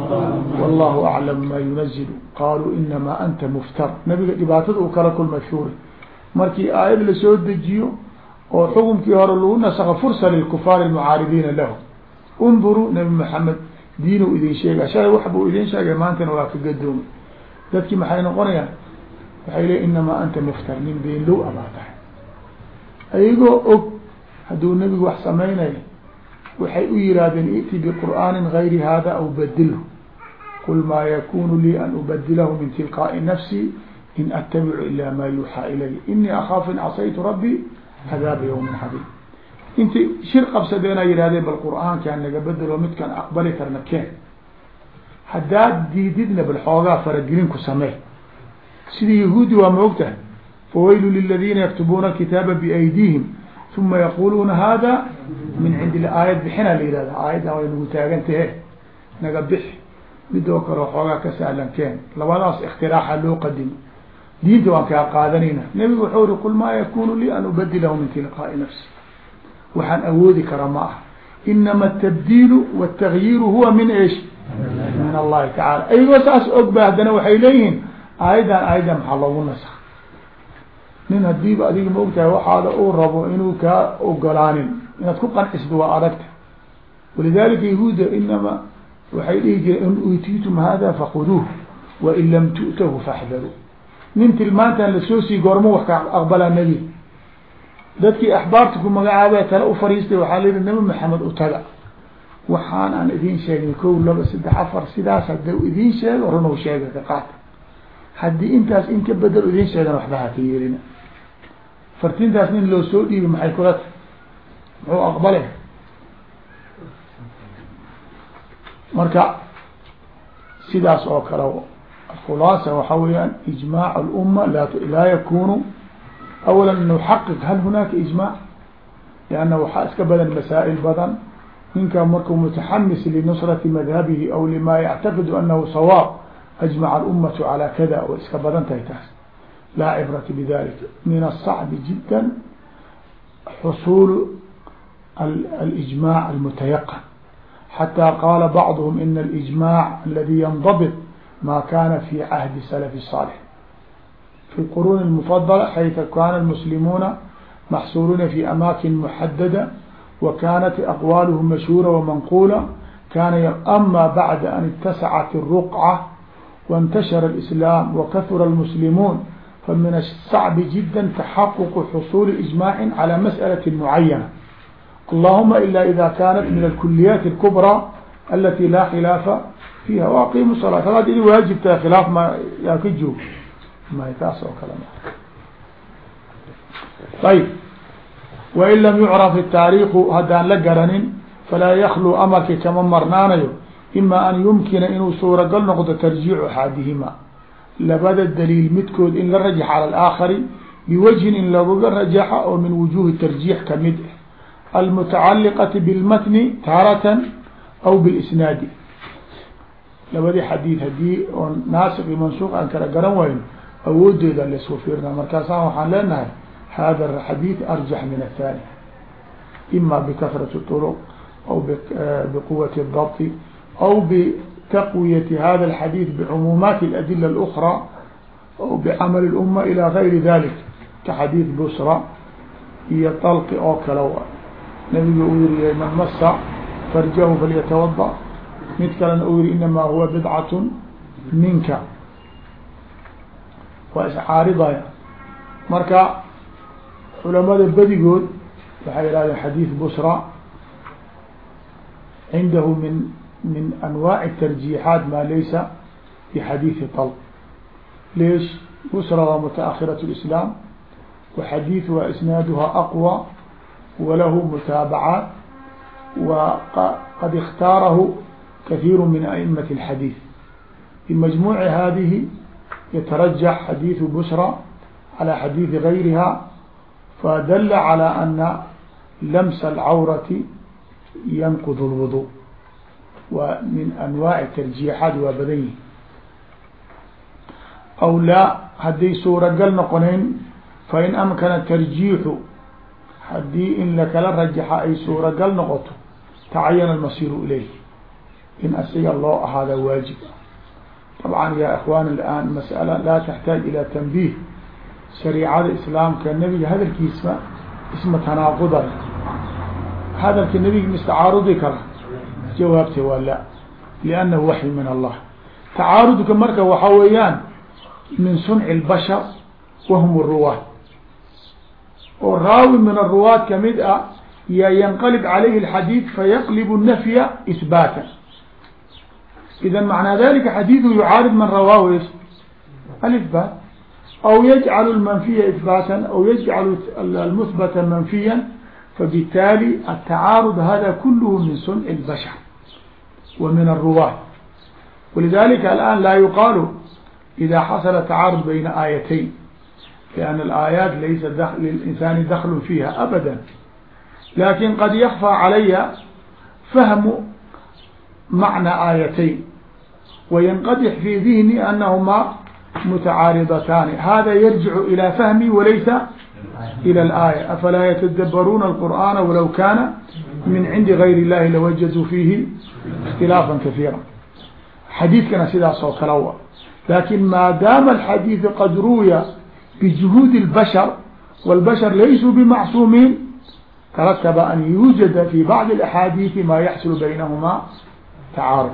والله أعلم ما ينزل قالوا إنما أنت مفتر. nabiga dhibaatada u kala kulma shuuri markii aayad lasoo dejiyo oo xukunkii hore lagu nasakho fursa lilkufaar المعاaridiina lahu. اnduruu nabi محamed diinu idin sheega shalay wax buu idin sheegay maantana waa ka gadoomay. dadkii maxay noqonayaan waxay le inamaa anta muftar nin been low abaa tahay ayagoo og hadduu nebigu wax samaynayo waxay u yihaahdeen iti biqur'aani gayri hada aw badilhu qul maa yakunu lii an ubadilahu min tilqaaءi nafsi in attabicu ila ma yuuxaa ilay inii akaafu in casaytu rabbi cadaaba ywmin cadiim. intay shir qabsadeen ay yihahdeen bal qur'aankaan naga bedelo midkaan aqbali karna keen haddaad diididna bal xoogaa faragelin ku samee sidii yahuudi waa ma ogtahay fawaylu liladiina yaktubuuna kitaaba biaydiihim uma yaquluuna hada min cindi aayad bixina la yihahda aayaddan way nagu taagantahe naga bixi midoo kale xoogaa ka sahlan keen labadaas اkhtiraaxa loo qadimo diinta waan kaa qaadanayna. nebigu wuxuu uri qul maa yakunu lii an ubadilahu min tilqaaءi nafsi waxaan awoodi kara ma ah inama الtabdiilu wالtagyiiru huwa min esh min allahi tacala. ayagoo saas og ba haddana waxay leeyihiin aayaddan aayaddan maxaa loogu nask nin hadiiba adiga ma ogtahay waxaada uu rabo inuu kaa ogolaanin inaad ku qancisdo waa adagta. walidalika yahuuda inama waxay dhihi jireen in utiitum hada fakuduuh wain lam tu'tahu faxdaruu. nin tilmaantan lasoo sii goormo wax ka aqbalaa nebi. dadkii axbaarta ku magacaaba tale u fariistay waxaa la yihi nabi maxamed u taga waxaan aan idiin sheegay kow laba saddex afar sidaas hadda idiin sheego runow sheega ka qaata haddii intaas in ka bedel idiin sheegan waxba ha ka yeelina. fartintaas nin loo soo dhiibi maxay kula tahay muxuu aqbalay. marka sidaas oo kale khulaasa waxaa weeyaan ijmaac اluma laa yakunu awala nuxaqiq hal hunaaka ijmaac lianna waxaa iska badan masaa'il badan. ninka markuu mutaxamis linusrati madhabihi aw lima yactaqidu anahu sawaab ajmaca alummatu calaa kada way iska badan tahay taas laa cibrata bidalika. min الصacbi jida xusuul alijmac almutayaqan xatى qaala bacduhm ina alijmac aladi yndabt ma kana fi cahdi salafi الصaalix fi اlquruun اlmufadala xayثu kana اlmuslimuuna maxsuuriina fi amaakin muxadada wa kanat aqwaaluhum mashhuura wamanquula kana ama bacda an itasacat الruqca وانتشر الإسلام وكثر المسلمون فمن الصعب جدا تحقق حصول إجماع على مسألة معينة اللهم إلا إذا كانت من الكليات الكبرى alati laa khilaafa fiiha waaqimu salaa salaad idi waajibtaa khilaaf ma yaa ka joog may taas oo kale ma ayb wain lam yucraf الtaariku haddaan la garanin falaa yaklu amarki kama marnaanayo ima an yumkina inuu suuragal noqdo tarjiicu axadihima labada daliil midkood in la rajax cala alaakhari biwajhin in laguga rajaxa oo min wujuhi tarjiix kamid ah almutacaliqati bilmatni taaratan aw bilisnaadi labadii xadiid hadii oon naasik iyo mansuuq aan kala garan wayno awoodeeda laisku fiirna markaasaan waxaan leenahay hada xadiid arjax min athani ima bikasrati turuq aw biquwati dabti aw bitaqwiyati hada alxadiid bicumuumaati aladila اlأkra aw bicamali اluma ila gayri dalik ka xadiid busra iyo طalqi oo kale nabiga uu yiri man masa farjahu falyatawada mid kalena uu yihi inamaa huwa bidcat minka waa iscaaridaya marka culamada badigood waxay yihahdeen xadiid busra cindahu min min anwaaci tarjiixaat ma laysa bixadiidi طalq leesh busra waa mutaأkhiraة اإسlaam وxadiiثha isnaaduha aqwى walahu mutaabacaat waqad اkhtaarahu kaثيir min أئmaة الxadiiث bimajmuuci hadihi yatarajax xadiiثu busra calى xadiiثi غayriha fadala calى ana lamsa اlcawrati yanqud اlwuضوء waa min anwaaci tarjiixaat waa badan yihi aw laa hadday suuragal noqonayn fain amkana tarjiixu haddii in lakala rajaxa ay suuragal noqoto tacayana almasiru ilayh in asiga loo ahaada waajib طabcan ya ikhwan alaan masأala laa taxtaaj ilى tanbih shariicada islaamka nebiga hadalkiisa isma tanaaquda hadalka nebiga mistacaarudi kara jawaabta waa la liannahu waxyi min allah tacaarudka marka waxa weeyaan min sunci اlbashar wahum الruwaat oo raawi min aلruwaat kamid ah ya yanqalib calayhi الxadiid fayaqlib الnafya ihbaata idan macnaa dalika xadiidu yucaarid man rawaahu is alihbaat aw yajcalu lmanfiya ihbaatan aw yajcalu almuhbata manfiya fabitaali atacaarud hada kulluhu min sunci اlbashar wa min aلruwaat walidalika alan laa yuqaalu ida xasala tacaarud bayna aayatayn لأن الآيات ليس للإنسان دخل فيها أبدا لكن قد يخفى علي فهم معنى آيتين وينقدح في ذهني أنهما متعارضتان هذا يرجع إلى فهمي وليس إلى الآية أفلا يتدبرون القرآن ولو كان من عند غير الله لوجدوا فيه اختلافا كثيرا حديث كان سيدا صوت لوا لكن ما دام الحديث قد روي بجهود البشر والبشر ليسوا بمعصومين ترتب أن يوجد في بعض الأحاديث ما يحصل بينهما تعارض.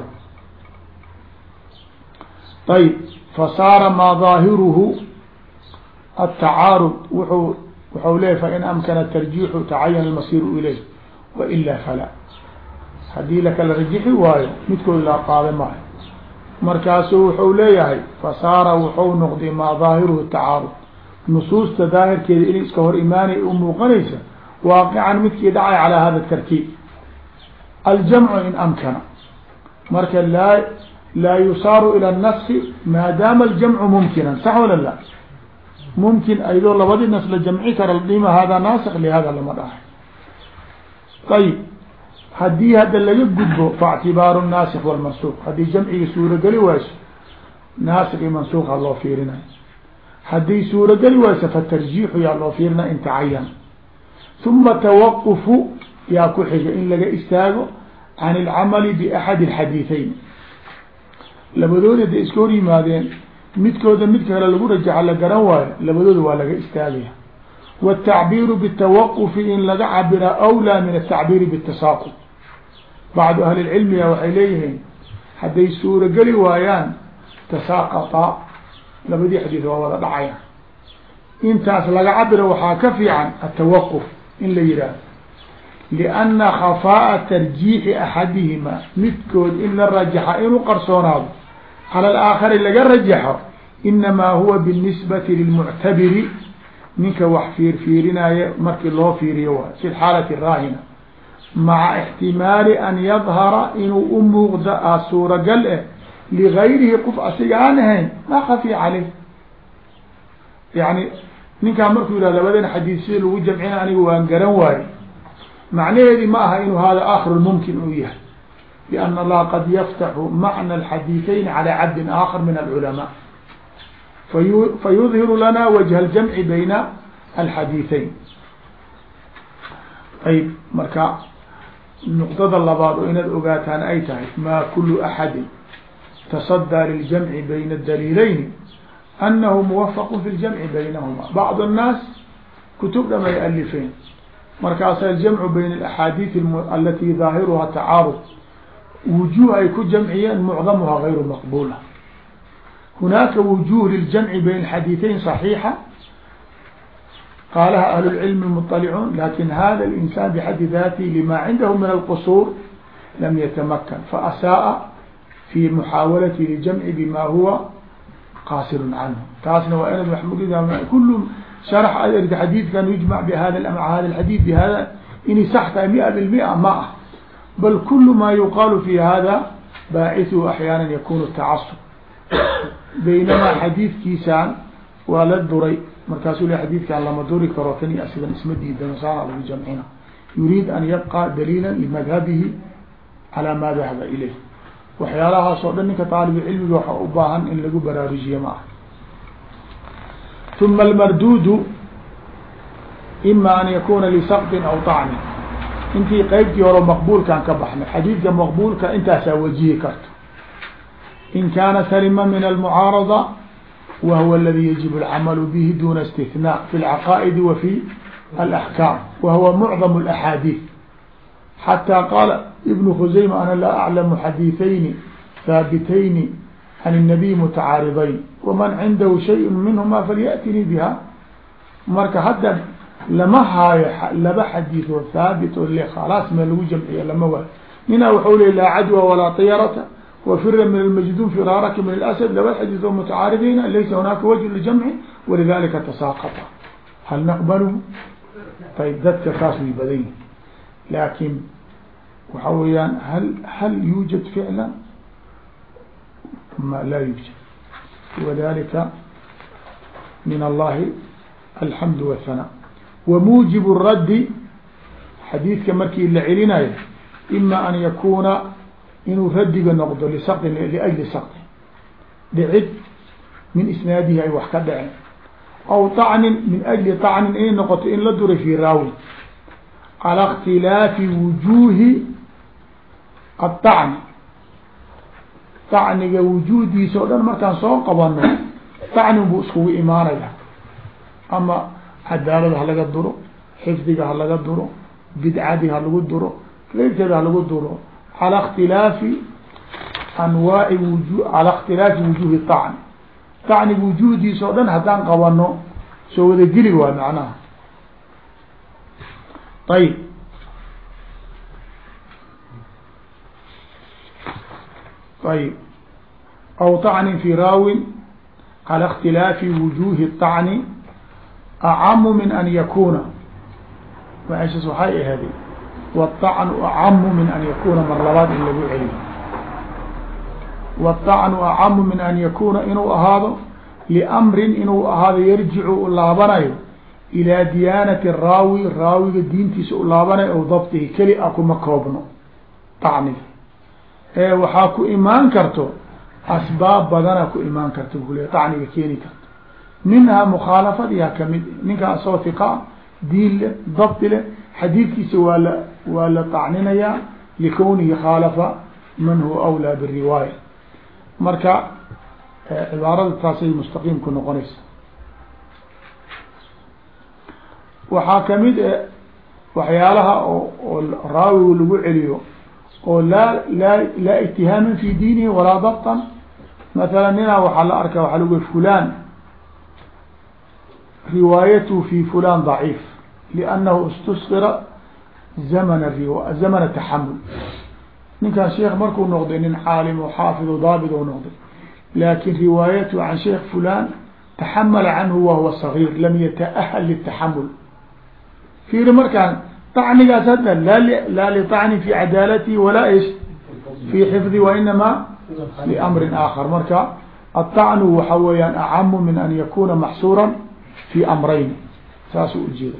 طيب فصار ما ظاهره التعارض وحوله فإن أمكن الترجيح تعين المصير إليه وإلا فلا hadii lakala rajixi waayo midkood la qaada maayo markaasuu wuxuu leeyahay fasaara wuxuu noqday maa daahiruhu tacaarud nusuusta daahirkeeda inay iska hor imaanay u muuqanaysa waaqican midkii dhacay calaa hada tartiib aljamcu in amkana marka laa laa yusaaru ila nafsi maadaama aljamcu mumkinan sax wala la mumkin aydoo labadii nas la jamci kara ladhima hada naasik lihada lama dhahay ayib haddii hadda laga gudbo faاctibaaru الnaasik wاlmansuuq haddii jamciga suurogeli wayso naasik iyo mansuuqa loo fiirinayo haddii suurogeli wayso fatarjiixu yaa loo fiirinaya in tacayan ثuma tawaqufu yaa ku xiga in laga istaago can اlcamali baxadi اxadiiثeyn labadooda da iska hor yimaadeen midkooda mid kale lagu rajaxa la garan waayo labadooda waa laga istaagaya والتacbiiru bالتawqfi in laga cabira أwlى min التacbiiri bالtasaaqط bacdu ahli اcilmiga waxay leeyihiin hadday suurogeli waayaan tasaaqطa labadii xadiid waa wada dhacaya intaas laga cabiro waxaa ka fiican التawqf in la yihahdo لأna khafaaءa tarjiixi axadihima midkood in la rajaxa inuu qarsoonaado calى اlآakari laga rajaxo inamaa huwa biالnisbati lilmuctabiri ninka wax fiirfiirinaya markii loo fiiriyo waay fi xaalati raahina maca اxtimaali an yadhara inuu u muuqda a suuragal eh ligayrihi qof asiga aan ahayn maa khafiya caleyh. yani ninkaa markuu yihah labadan xadiid sida lagu jamcina aniga waan garan waaye macnaheedi ma aha inuu hada aakhiru mumkin uu yahay, لأn allaha qad yaftaxu macna الxadiiثayn calى cabdin aakhar min alculamaa fayudhiru lana wجه اljamci bayna alxadiiثayn. ayb marka nuqdada labaad oo inaad ogaataan ay tahay ma kulu axadi taصadى liljamci bayna الdaliilayni anahu muwafaq fi اljamci baynahuma. bacd الnaas kutub dhamay alifeen markaasa aljamcu bayna alaxaadiid alati daahiruha tacaarud wujuh ay ku jamciyeen mucdamuha gayru maqbula. hunaaka wujuh liljamci bayna xadiiثayn صaxiixa qaalaha ahlu اlcilmi muطalicuun lakin hada اlinsan bxadi datihi lima cindahu min alqusuur lam yatamakan faasaaءa fi muxaawalati ljamci bima huwa qaasirun canhu. taasna waa inad maxmud kul شرح xadيiثkan يجمع بhda hada الحadيث بhada inay sax tahay مئة بالمئة ma ah bal kul ma yuqاal في hada baaعثhu أحyaaنا yakun التacصب baynamaa xadiidkiisaan waa la duray markaasuu le xadiidkan lama duri karo tani asigan isma diidano saana lagu jamcina yuriid an yabقى daliila لmadhabihi calى ma dahaba ilayh. waxyaalahaas oo dhan ninka طaalib cilmiga waxa u baahan in lagu baraarujiye ma ah. ثuma اlmarduud ima an yakuna lisaqطi aw طacni. intii qeybtii hore maqbulkan ka baxnay xadiidka maqbulka intaasaa wajihi karto in kaana salima min almucaarada wa huwa aladi yajiب اlcamalu bihi duna اstithnاء fi اlcaqaa'idi wa fi alaxkaam wa huwa mucdam اlaxaadiiث xatى qaala ibn khusayma ana laa aclamu xadiiثayni haabitayni can الnabiy mutacaaridayn waman cindahu shay minhuma falyaأtinii biha. marka hadda lama haayo laba xadiid oo haabit oo le khalaas mee lagu jamciya lama waayo. ninaa waxau ley laa cadwa walaa طiyarata wafira min almajduum firaaraka min اlasad laba xadiid oo mutacaaridayna laysa hunaaka wجه ljamci walidalika tasaaqطa hal naqbalhu. ayb dadka saas way badan yihin laakin waxa weeyaan hal hal yuujad ficla ma laa yuujad wadalika min allahi alxamdu wاthana. wamuujib الraddi xadiidka markii la celinayo ima an yakuna inuu radiga noqdo lisaqin liajli saqin dhicid min isnaadihi ay wax ka dhaceen aw طacnin min ajli طacnin inay noqoto in la duray fi raawi calى اkhtilaafi wujuhi aلطacni. طacniga wujuhdiisa o dhan markaan soo qabano طacnin buu iskugu imaanaya ama cadaalada ha laga duro xifdiga ha laga duro bidcadi ha lagu duro keyrkeeda ha lagu duro calى اkhtilaafi anwaaci wuju calى اkhtilaafi wujuhi طacni. طacniga wujuhdiisa o dhan haddaan qabano soo wada geli waay macnaha. ayb ayb aw طacnin fi raawin calى اkhtilaafi wujuhi الطacni acamu min an yakuna maashas waxay ahaaday wالطacnu acamu min an yakuna mar labaad in lagu celiyo wالطacnu acamu min an yakuna inuu ahaado liamrin inuu ahaado yarjicu u laabanayo ilaa diyaanati raawi raawiga diintiisa u laabanayo aw dabtihi keli a kuma koobno طacniga ee waxaa ku imaan karto asbaab badana ku imaan karta bule طacniga keeni karto minhaa mukhaalafadiha kamid ninka asoo hiqa diin le dabti leh xadiidkiisa waa la waa la طacninayaa likownihi khaalafa man huwa awlaa biriwaaya. marka cibaarada taasay mustaqiim ku noqonaysa. waxaa kamid e waxyaalaha oo oo raawigu lagu celiyo oo laa laa laa itihaaman fi diinihi walaa dabtan. matala ninaa waxaa la arkaa waxaa lagu fulan riwaayathu fi fulan ضaciif liannahu istusqira زمن الروا زمن التحمل ninkan sheekh markuu noqday nin caalim oo xaafid oo daabit oo noqday laakin riwaayatu can sheekh fulan taxamala canhu wahuwa صغير lam yataأhal lلتaxamul fiiri markaan طacnigaas hadda laa liطacni fi cadaalatihi walaa ish fi xifdi wainama liamri aakhar marka aلطacnu waxa weeyaan acamu min an yakuna maxsuura fi amrayn saasuu ujeeda.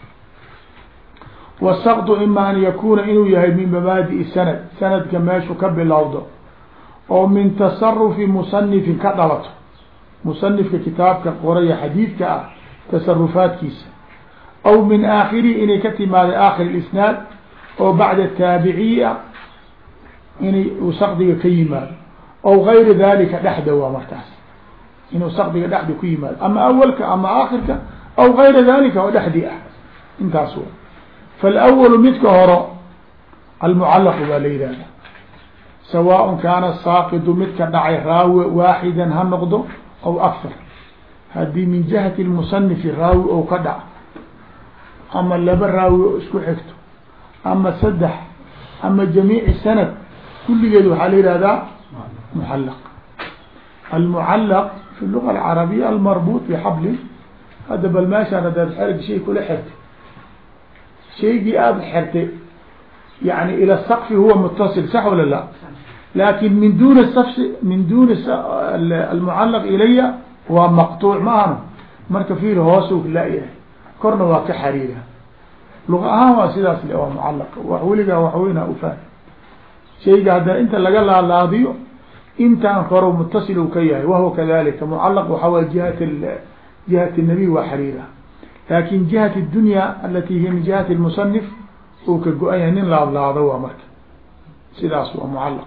والسقط ima an yakuna inuu yahay min mabaadiء sanad sanadka meeshu ka bilowdo oo min tasarufi musanifin ka dhalato musanifka kitaabka qoraya xadiidka ah tasarufaadkiisa aw min aakhirihi inay ka timaado aakhir isnaad oo bacda taabiciya inay uu saqdiga ka yimaado aw gayri dalika dhexda waa markaas inuu saqdiga dhexda ku yimaado ama awalka ama aakhirka aw gayra dalika oo dhexdii ah intaas wa فالأول midka horo المعلق baa la yihahda سواء كاana الsاaqd midka dhacay raawi waaxida ha noqdo أو أكثر hadii min جهة المصنف raawi ou ka dhac ama laba raawi o isku xigto ama saddex ama جamيiع سند kuligeed waxaa la yihahdaa معلق. المعلق في اللغة العربية المربوط بحبل hada bal meeshaan hadaad xerg shay kula xirtay shaygii aada xertay yani ilى الsqف huwa mتصل صح wala la lakin min dun sf min duni almucalaq ilaya waa maqطuuc ma ahno marka fiir hoosu laayahay korna waa ka xariira luqa ahaan waa sidaas le waa mucalaq wax weligaa waxweyna ufahm shayga haddana inta laga laalaadiyo intaan koro mutasil u ka yahay wahuwa kadalika mucalaq waxaa way jihat jihat الnabiy waa xariira lakin jihat الdunya alati hiya min jihat الmusanif uu ka go-an yahay nin laadlaado waa marka sidaas waa mucalaq.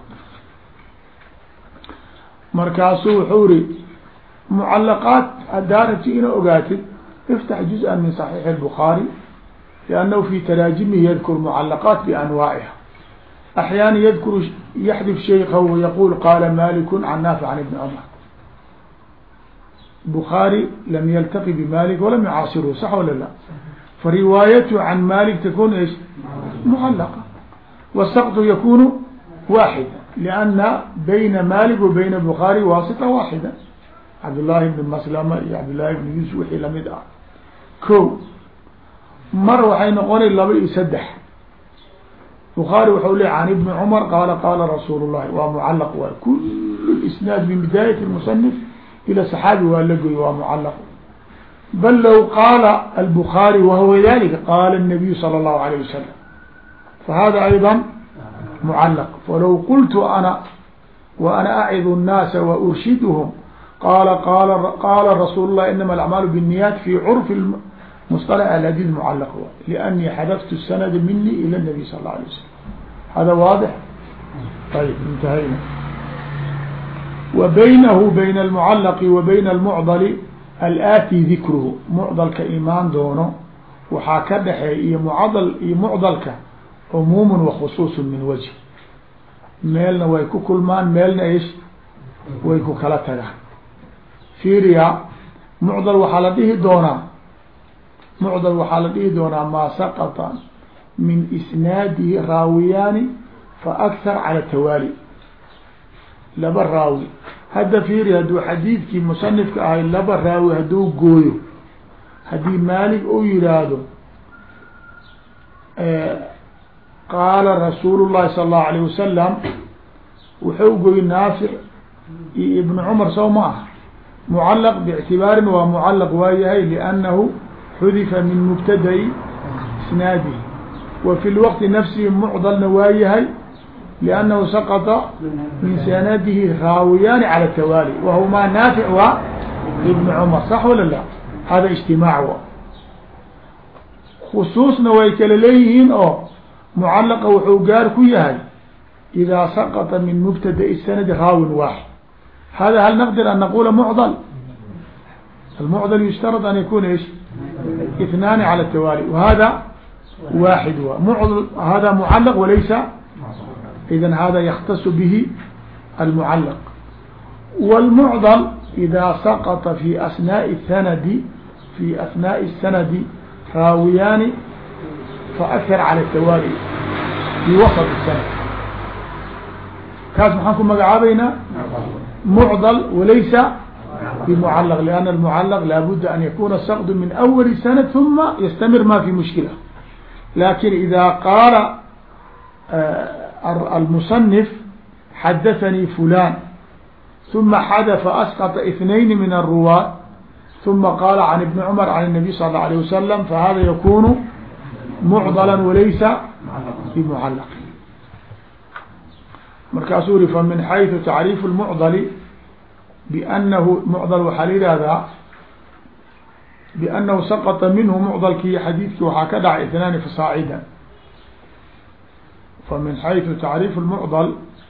markaasuu wuxuu ri mucalaqaat hadaa rabti ina ogaatid iftax juz-a min صaxiix الbخaarي لأnnahu fi taraajimihi yadkur mucalaqaat bianwaaciha axyaana yadkuru yaxdif shaykahu wayaqul qaala malik can naafic can ibni cmar. bخaarي lam yltaqi bmalik walam yucaasirhu sax wala la fariwaayathu can malik takun ish mucalaqa wالsqط yakunu waaxida لأna bayna malik wa bayna bخaarي waasita waaxida cabdالlahi bn maslama iyo cabdالlahi bn yusuf wixii lamid ah ko mar waxay noqonay laba iyo saddex bخaarي waxau le can ibni cmar qaala qaala rasuul الlahi waa mucalaq waay kul isnaad min bidaayat الmusanif ilى صxaabi waa la goy waa mucalaq bal low qaala الbخaarي wahuwa dalika qaala الnabiyu salى الlahu عalيه wasalam fahada ayضا mucalaq falow qultu ana wa ana acidu الnaasa waurshidhm qaala qaala qaala rasuul الlah inama اlacmaalu bالniyat fi curfi مصطلح الحديث معلق لأني حذفت السند مني إلى النبي صلى الله عليه وسلم هذا واضح. طيب انتهينا. وبينه بين المعلق وبين المعضل الآتي ذكره معضل كإيمان دونه وحاكده إيه معضل إيه معضلك عموم وخصوص من وجه ميلنا ويكو كل مان ميلنا إيش ويكو كالتها في رياء معضل وحالته دونه معضل waxaa la dhihi doonaa maa saqطa min isnaadihi raawiyaani faأkthar calى tawaali laba raawi hadda fiiri hadduu xadiidkii musanifka ahay laba raawi hadduu gooyo haddii maalig uu yihaahdo qaala rasuul الlahi salى الlahu عalيه wasalam wuxuu goy naafic iyo ibn cmar sow ma ah mucalaq bاctibaarin waa mucalaq waayahay لأnnahu xudifa min mubtada'i isnaadihi wa fi lwaqti nafsihi mucdalna waayahay liannahu saqطa min sanadihi raawiyaani cala tawaali wahumaa naafic waa ibn cumar sax wala la hada ijtimaac wa khusuusna way kala leeyihiin oo mucalaqa wuxuu gaar ku yahay idaa saqطa min mubtada'i sanadi raawin waaxid hada hal naqdir an naqula mucdal almucdal yushtarad an yakuna ish اثنان على التوالي وهذا واحد هذا معلق وليس إذن هذا يختص به المعلق. والمعضل إذا سقط في أثناء السند في أثناء السند راويان فأثر على التوالي في وسط السنة kaas maxaan ku magacaabeynaa معضل وليس بمعلق لأن المعلق لابد أن يكون السقط من أول سنة ثم يستمر ما في مشكلة. لكن إذا قال المصنف حدثني فلان ثم حدث أسقط اثنين من الرواة ثم قال عن ابن عمر عن النبي صلى الله عليه وسلم فهذا يكون معضلا وليس بمعلق. markaasuu uri فمن حيث تعريف المعضل بأنه معضل waxaa la yihahdaa بأنه سقط منه معضلkii xadيiثki waxaa ka dhacay اثنان فصاعدا. فمن حيث تعريف المعضل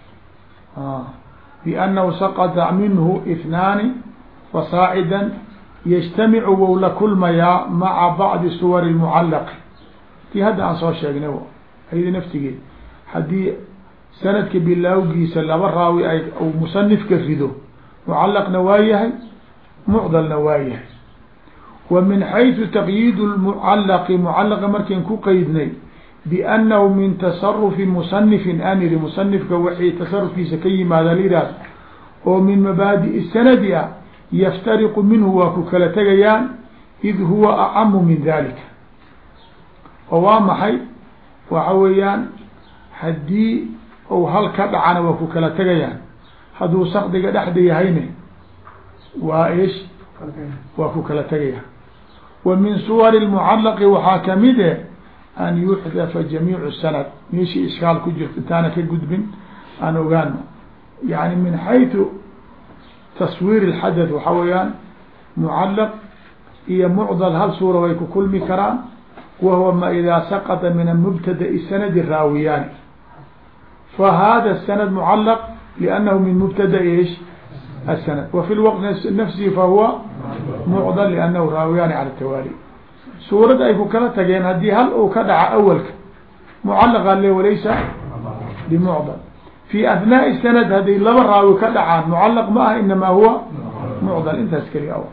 بأنه سقط منه اثنان فصاعدا يجتمع wow la kulmayaa مع بعض صور المعلق ti hadda aan soo sheegnay ayadi naftigeed hadii sanadka bilawgiisa laba raawi ay musanifka rido mucalaqna waa yahay mucdalna waa yahay. wa min xayثu taqyiid lmucalaqi mucalaqa markayn ku qeydnay biannahu min tasarufi musanifin aniri musanifka waxay tasarufkiisa ka yimaada lidaas oo min mabaadi'i sanadi ah yaftariqu minhu waa ku kala tegayaan id huwa acamu min dalika. oo waa maxay waxa weeyaan haddii ou hal ka dhacana waa ku kala tegayaan hadduu sakdiga dhexda yahayne waa ish waa ku kala tegayaan. wa min suwar اlmucalaqi waxaa kamid e an yuxdafa jamiicu sanad meeshii ishkaal ku jirto intaana ka gudbin aan ogaano yani min xayثu taswiir اxadaث waxaa weeyaan mucalaq iyo mucdal hal suura way ku kulmi karaan wahuwa ma idaa saqطa min mubtada'i sanadi raawiyaani فhذا السند معلق لأنه من مبتدأ ايش السند وفي الوقت نفسه فهو معضل لأنه راويان على التوالي. suurad ay ku kala tageen hadii hal uu ka dhaca awalka معلق le walayس بمعضل في أثناء السند hadii laba raawi ka dhacaan معلق ma ah inama huwa معضل intaas keli aw.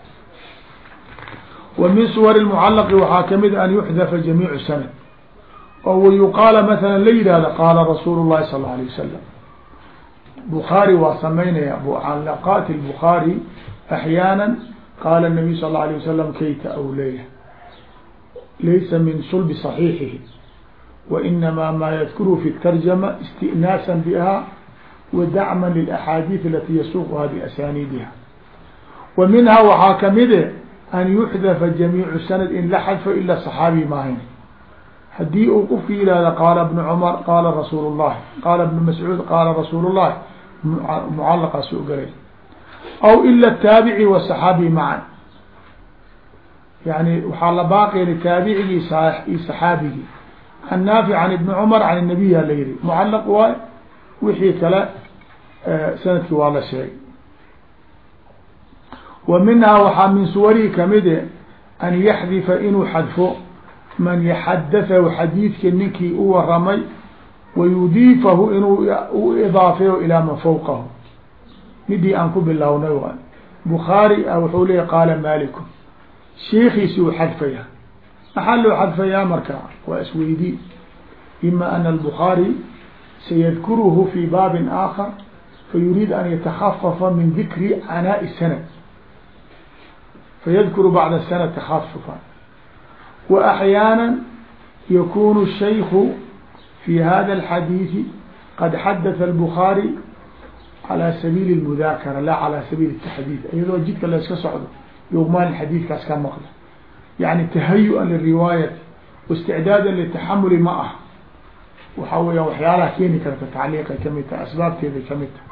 ومن صور المعلق waxaa kamid an يحذف جميع السند oo yuqaala mثala la yihahda qaala rasuul الlahi sal اله عليه وسلم. bخaarي waa samaynaya mucalaqaat الbخaarي أحyaaنا qaala النبي sal اله عليه وسلم kayta aw leyh laysa min صلب صحيiحihi وإنما ma ydkuru في الترجمة استئناasا بها وdacma للأحاadيث اlatي yasuqha بأsاniidiha. و minhaa waxaa kamide an يحdfa جamيiع سند in la xadfo ila صحaabi maahayn hadii uu qofki yihahda qaala بن cmر qaala rasuul الlahi qaala بن mascuud qaala rasuul الlahi mucalaqaas u galay aw ila الtaabici والصحaabi macan yani waxaa la baaqiyay taabicigii iyo صaxaabigii an naafic an ibni cmar an الnabiy la yihi mucalaq waay wixii kale sanadkii waa la sheegay. wa minhaa waxaa min suwarihi kamide an yaxdifa inuu xadfo man yaxadaثahu xadiidka ninkii u waramay wayudiifahu inuu u idaafeyo ilaa man fawqahu. midii aan ku bilownay waay bukhaari a wuxuu leeyay qaala maliku sheekiisi u xadfaya maxaa loo xadfayaa markaa waa isweydii ima ana الbukhaarي sayadkuruhu fi baabin aakhar fayuriid an yatakhafafa min dikri canaaءi sanad fayadkuru bacda sanad takhafufa. وأحيانا يكون الشيخ في هذا الحديث قد حدث البخاري على سبيل المذاكرة لا على سبيل التحديث أيضا جدك la iska socdo يغmaan xadيثkaas ka mqda يعني تهيئا للرواية واستعدادا للتحمل ma ah waxaa weya waxyaalaha keeni karta tacliiqay kamid tahay asbaabteeday kamid tahay.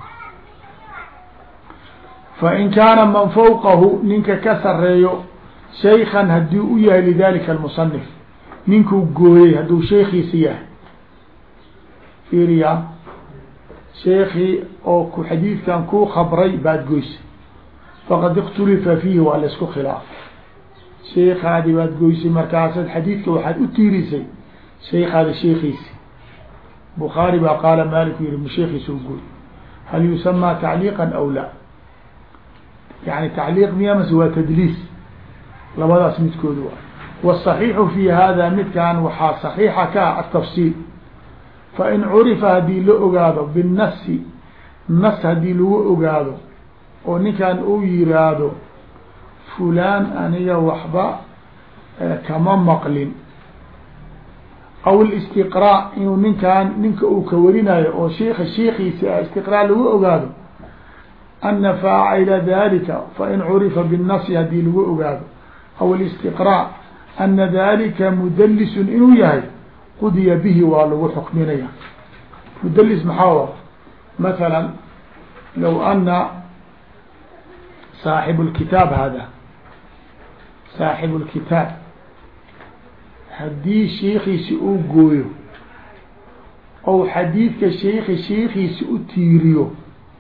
فإن كاana man فوqahu ninka ka sareeyo shaykan hadii u yahay lidalika almusanif ninkuu gooyey hadduu sheekiisi yahay fiiriya sheekii oo ku xadiidkan kuu khabray baad goysay faqad اktulifa fiihi waa la isku khilaafay sheekaadi baad goysay markaasaad xadiidka waxaad u tiirisay sheekaada sheekiisi bukhaari baa qaala malik yihi mu sheekiisa u gooy hal yusamaa tacliiqa aw la yani tacliiq miya mase waa tadliis labadaas midkooda waa والصحيح في هذا midkan waxaa صحيixa ka التفصيل fain curifa hadii la ogaado بالنفس nas hadii lagu ogaado oo ninkan uu yiraahdo fulan aniga waxba kama maqlin aw الاستقراء inuu ninkan ninka uu ka warinayo oo sheeka sheekiisa استقراء lagu ogaado أن فاعل ذلك fain curifa بالنص hadii lagu ogaado aw الاستقراء أن ذلika mdls inuu yahay qudya bihi waa lagu xukminaya. mdls maxaa مثلا لو أن صاaحب الكتاaب hada صاaحب الكتاaب hadii شheekiisi uu gooyo ou xadيidka sheeki sheekiisi u tiiriyo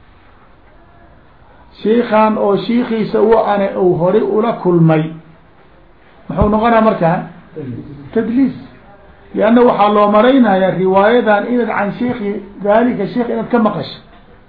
sheekan oo sheekiisa u ana u hore ula kulmay muxuu noqonaa markaa tdliis لأnna waxaa loo maraynaya riwaayadan inaad can sheeki dalika sheek inaad ka maqasho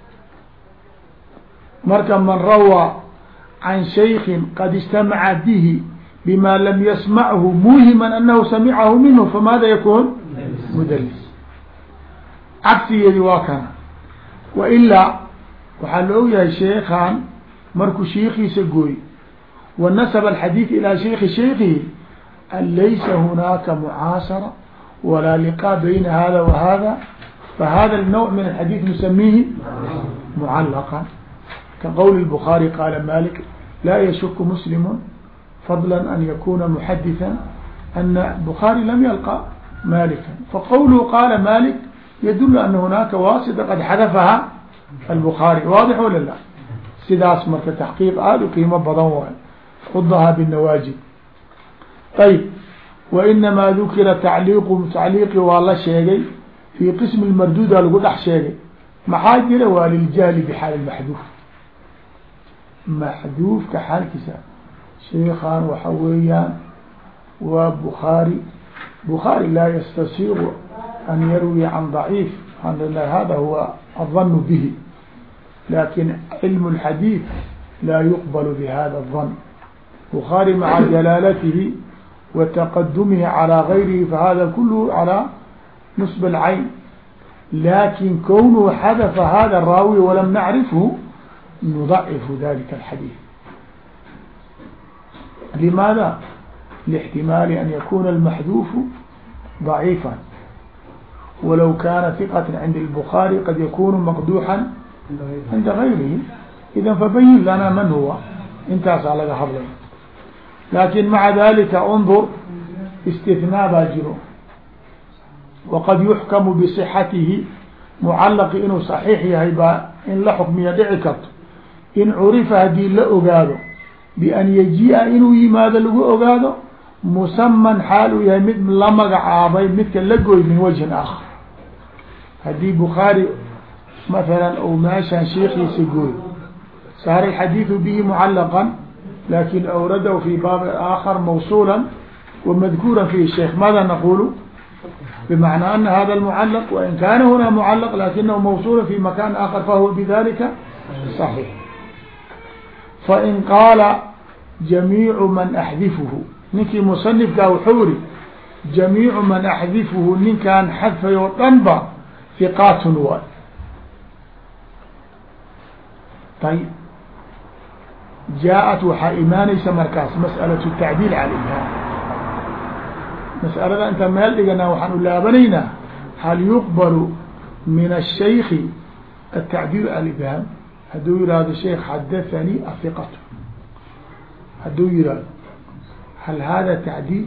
marka man rawى can shayki qad اجtamaca bihi bma lam yasmachu muhima anahu samicahu minhu famaada yakun mdlis cagsigeedi waa kana wailaa waxaa la og yahay sheekan markuu sheekiisa gooy ونسب الحديث إلى شيخ شيخه أن ليس هناك معاصرة ولا لقاء بين هذا وهذا فهذا النوع من الحديث نسميه معلقا كقول البخاري قال مالك لا يشك مسلم فضلا أن يكون محدثا أن البخاري لم يلقى مالكا فقوله قال مالك يدل أن هناك واسطة قد حذفها البخاري واضح ولا لا سداس مرك تحقيق آل قيمة بضوان خضها بالنواجد. طيب وإنما ذكر تعليق تعليق والله شيء في قسم المردود لقول أح شيء محاجر وللجهل بحال المحذوف محذوف كحال كسا شيخان وحويان وبخاري بخاري لا يستسيغ أن يروي عن ضعيف هذا هو الظن به لكن علم الحديث لا يقبل بهذا الظن. بخاري مع جلالته وتقدمه على غيره فهذا كله على نصب العين لكن كونه حذف هذا الراوي ولم نعرفه نضعف ذلك الحديث. لماذا؟ لاحتمال أن يكون المحذوف ضعيفا ولو كان ثقة عند البخاري قد يكون مقدوحا عند غيره إذا فبين لنا من هو انتهى على حظه. لكن مع ذلك انظر استثناء باجره وقد يحكم بصحته معلق إنه صحيح يهيبا إن لا حكم يدعي كرت إن عرف هدي لأقاده بأن يجيء إنه يماذا لأقاده مسمى حاله يهمد لما عابي مثل لقوي من وجه آخر. هدي بخاري مثلا أو ماشا شيخي سيقول صار الحديث به معلقا لكن أورده في باب آخر موصولا ومذكورا فيه الشيخ ماذا نقول؟ بمعنى أن هذا المعلق وإن كان هنا معلق لكنه موصول في مكان آخر فهو بذلك صحيح. فإن قال جميع من أحذفه نكي مصنف كاوحوري جميع من أحذفه نين كان حذف يوطنبا ثقات وال. طيب جاءت وحا إيمانيس مركز مسألة التعديل عليها مسألة أنت ما لقنا وحن لا بنينا هل يقبل من الشيخ التعديل على الإبهام؟ هدو يراد الشيخ حدثني الثقة هدو يراد هل هذا تعديل؟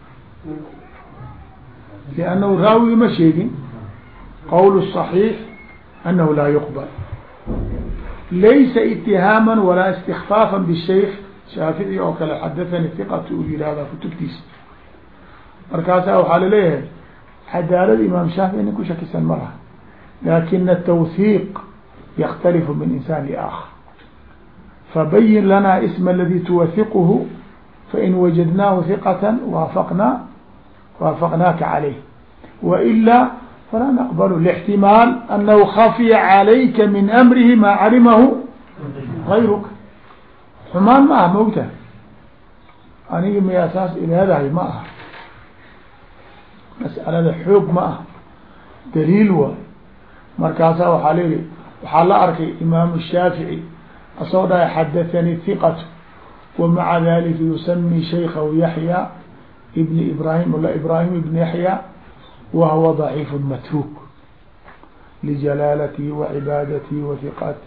لأنه راوي مشيق قول الصحيح أنه لا يقبل ليس اتهاما ولا استخفافا بالشيخ شافعي أو كلا حدثني الثقة يراد هذا كتبتيس مركاسة وحال ليه عدالة الإمام شافعي أنه شكسا مرة لكن التوثيق يختلف من إنسان لآخر فبين لنا اسم الذي توثقه فإن وجدناه ثقة وافقنا وافقناك عليه وإلا فلا نقبل الاحتمال أنه خفي عليك من أمره ما علمه غيرك حمان معه موته aniga miyaa saas ileedahay ma aha, mas'alada xoog ma aha, daliil waay. markaasaa waxaa leeyihi waxaa la arkay imaamu shaafiعي asoo dhahay xadaثanii hiqatu wamaca dalika yusami shaykahu yaxya ibn ibrahim la ibrahim ibn yaxya wahuwa ضaciif matruuk lijalaalatihi wacibaadatihi wahiqati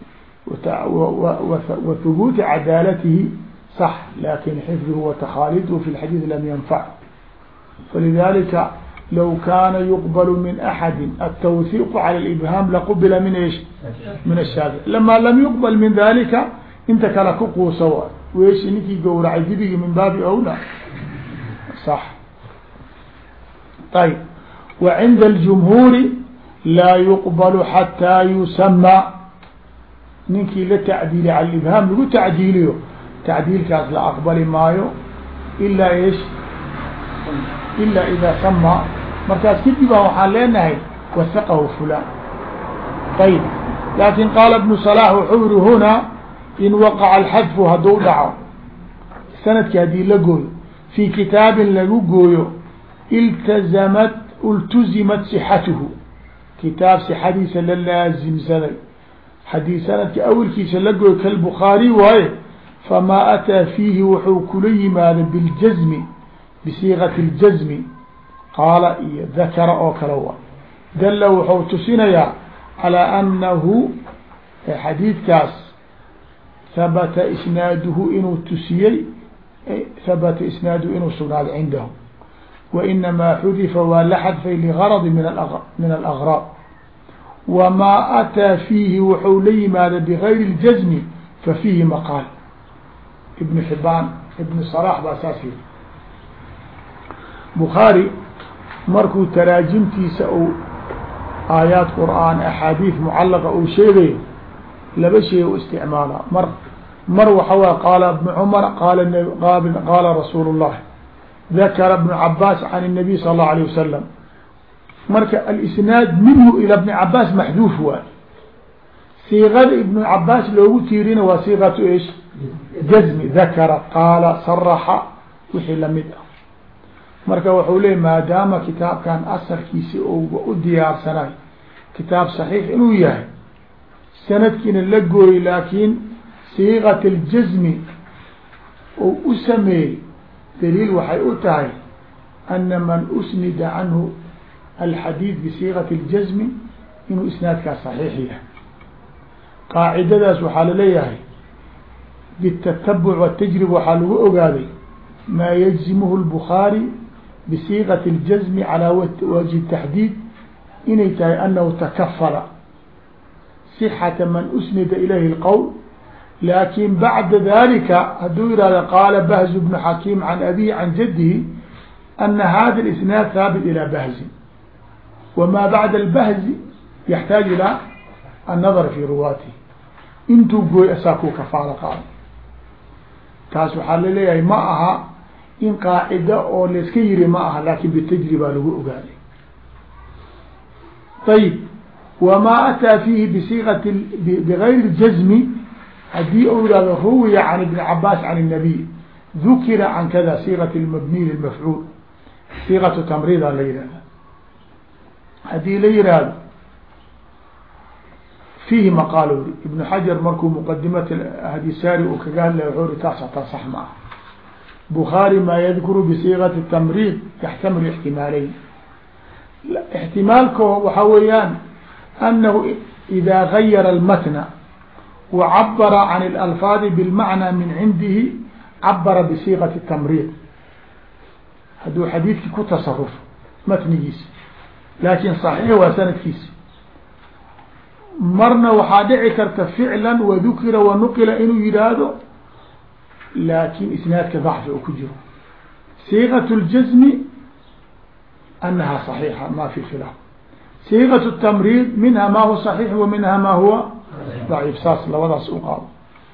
وثبوت عدالته صح لكن حفظه وتخاليده في الحديث لم ينفع. فلذلك لو كان يقبل من أحد التوثيق على الإبهام لقبل من إيش من الشافعي. لما لم يقبل من ذلك انت كلكقه سواء وإيش نكي قول عجبه من باب أولى صح. طيب وعند الجمهور لا يقبل حتى يسمى ninkii la tacdiili cala ibhaam lagu tacdiiliyo tacdiilkaas la aqbali maayo ilaa ish ilaa idaa samaa markaas kadib a waxaan leenahay wasaqahu fulan. ayb laakin qaala ibnu صلاح wuxuu yiri hunaa in waqaca alxadfu hadduu dhaco sanadki haddii la gooyo fii kitaabin lagu gooyo iltazamat iltuzimat sixatuhu kitaab sixadiisa la laazimsaday haddii sanadka awelkiisa la gooyo kalbukhaari waaye famaa ataa fiihi wuxuu kula yimaada biljazmi bisiiqati اljazmi qaala iyo dakara oo kale waay dalla wuxuu tusinayaa calىa anahu xadiidkaas habata isnaaduhu inuu tusiyey habata isnaaduhu inuu sugnaaday cindahu wainamaa xudifa waa la xadfay ligaradi min alأغraab wmaa ataa fiihi wuxuu la yimaada bgayri اljazmi fafiihi maqaal. ibn xibaan ibn صلاح baa saas yiri. bukhaarي markuu taraajimtiisa u aayaat qur'aan axaadiid mucalaqa uu sheegayo laba shay u isticmaala mar mar waxa way qaala ibn cmar qaala qaala rasuul الlahi dakara ibn cabaas can الnabiy salى الlaه عalيه wasalam. marka alisnaad minhu ilى bni cabaas maxduuf waay siiqada ibnu cabaas loogu tiirina waa siiqatu ish jazmi dakara qaala saraxa wixii lamid ah. marka wuxuu leeyay maadaama kitaabkan asarkiisi ouba u diyaarsanay kitaab saxiix inuu yahay sanadkiina la gooyey laakiin siiqat اljazmi ou u sameeyey daliil waxay u tahay ana man usnida canhu alxadiid bisiiqati اljazmi inuu isnaadkaas saxiix yahay. qaacidadaas waxaa laleeyahay bitatabuc watajrib waxaa lagu ogaaday maa yajzimuhu اlbukhaari bisiiqati اljazmi calaa wajhi taxdiid inay tahay anahu takafala sixata man usnida ilayhi اlqowl laakin bacda dalika hadduu yihahdo qaala bahzu bnu xakiim can abihi can jadihi ana hada اlisnaad haabit ilى bahzi wma bacda albahzi yaxtaaj ilaa annadar fi ruwaatihi intuu gooy asaa kuu kafaalo qaado. taas waxaa laleeyahay ma aha in qaacida oo layska yiri ma aha laakin bitajriba lagu ogaaday. ayib wamaa ataa fiihi bisiiqati bigayri اljazmi haddii uu yihahdo ruwiya can ibni cabaas can الnabiy dukira can kada siiqati mabniy lmafcuul siiqatu tamrida la yihahda. haddii la yihahdo fiihi maqaal uri ibnu xajar markuu muqadimat hadisaari uu kaga hadlaya wuxuu uri taas hataa sax ma ah. bukhaari maa yadkuru bisiiqati tamriid yaxtamilu ixtimaaleyn. ixtimaalko waxaa weeyaan anahu idaa gayara almatna wacabara can اlalfaadi bilmacnaa min cindihi cabara bisiiqati tamriid hadduu xadiidkii ku tasarufo matnigiisa laakin صaxiix waa sanadkiisi. marna waxaa dhici karta ficla wadukira wanuqila inuu yihaahdo laakin isnaadka ضacfi oo ku jiro. siiqaة اljazmi anaha صaxiixa ma fi khilaaf. siiqaة الtamriid minha ma huwa صaxiix wa minha ma huwa ضaciif saas labadaas u qaado.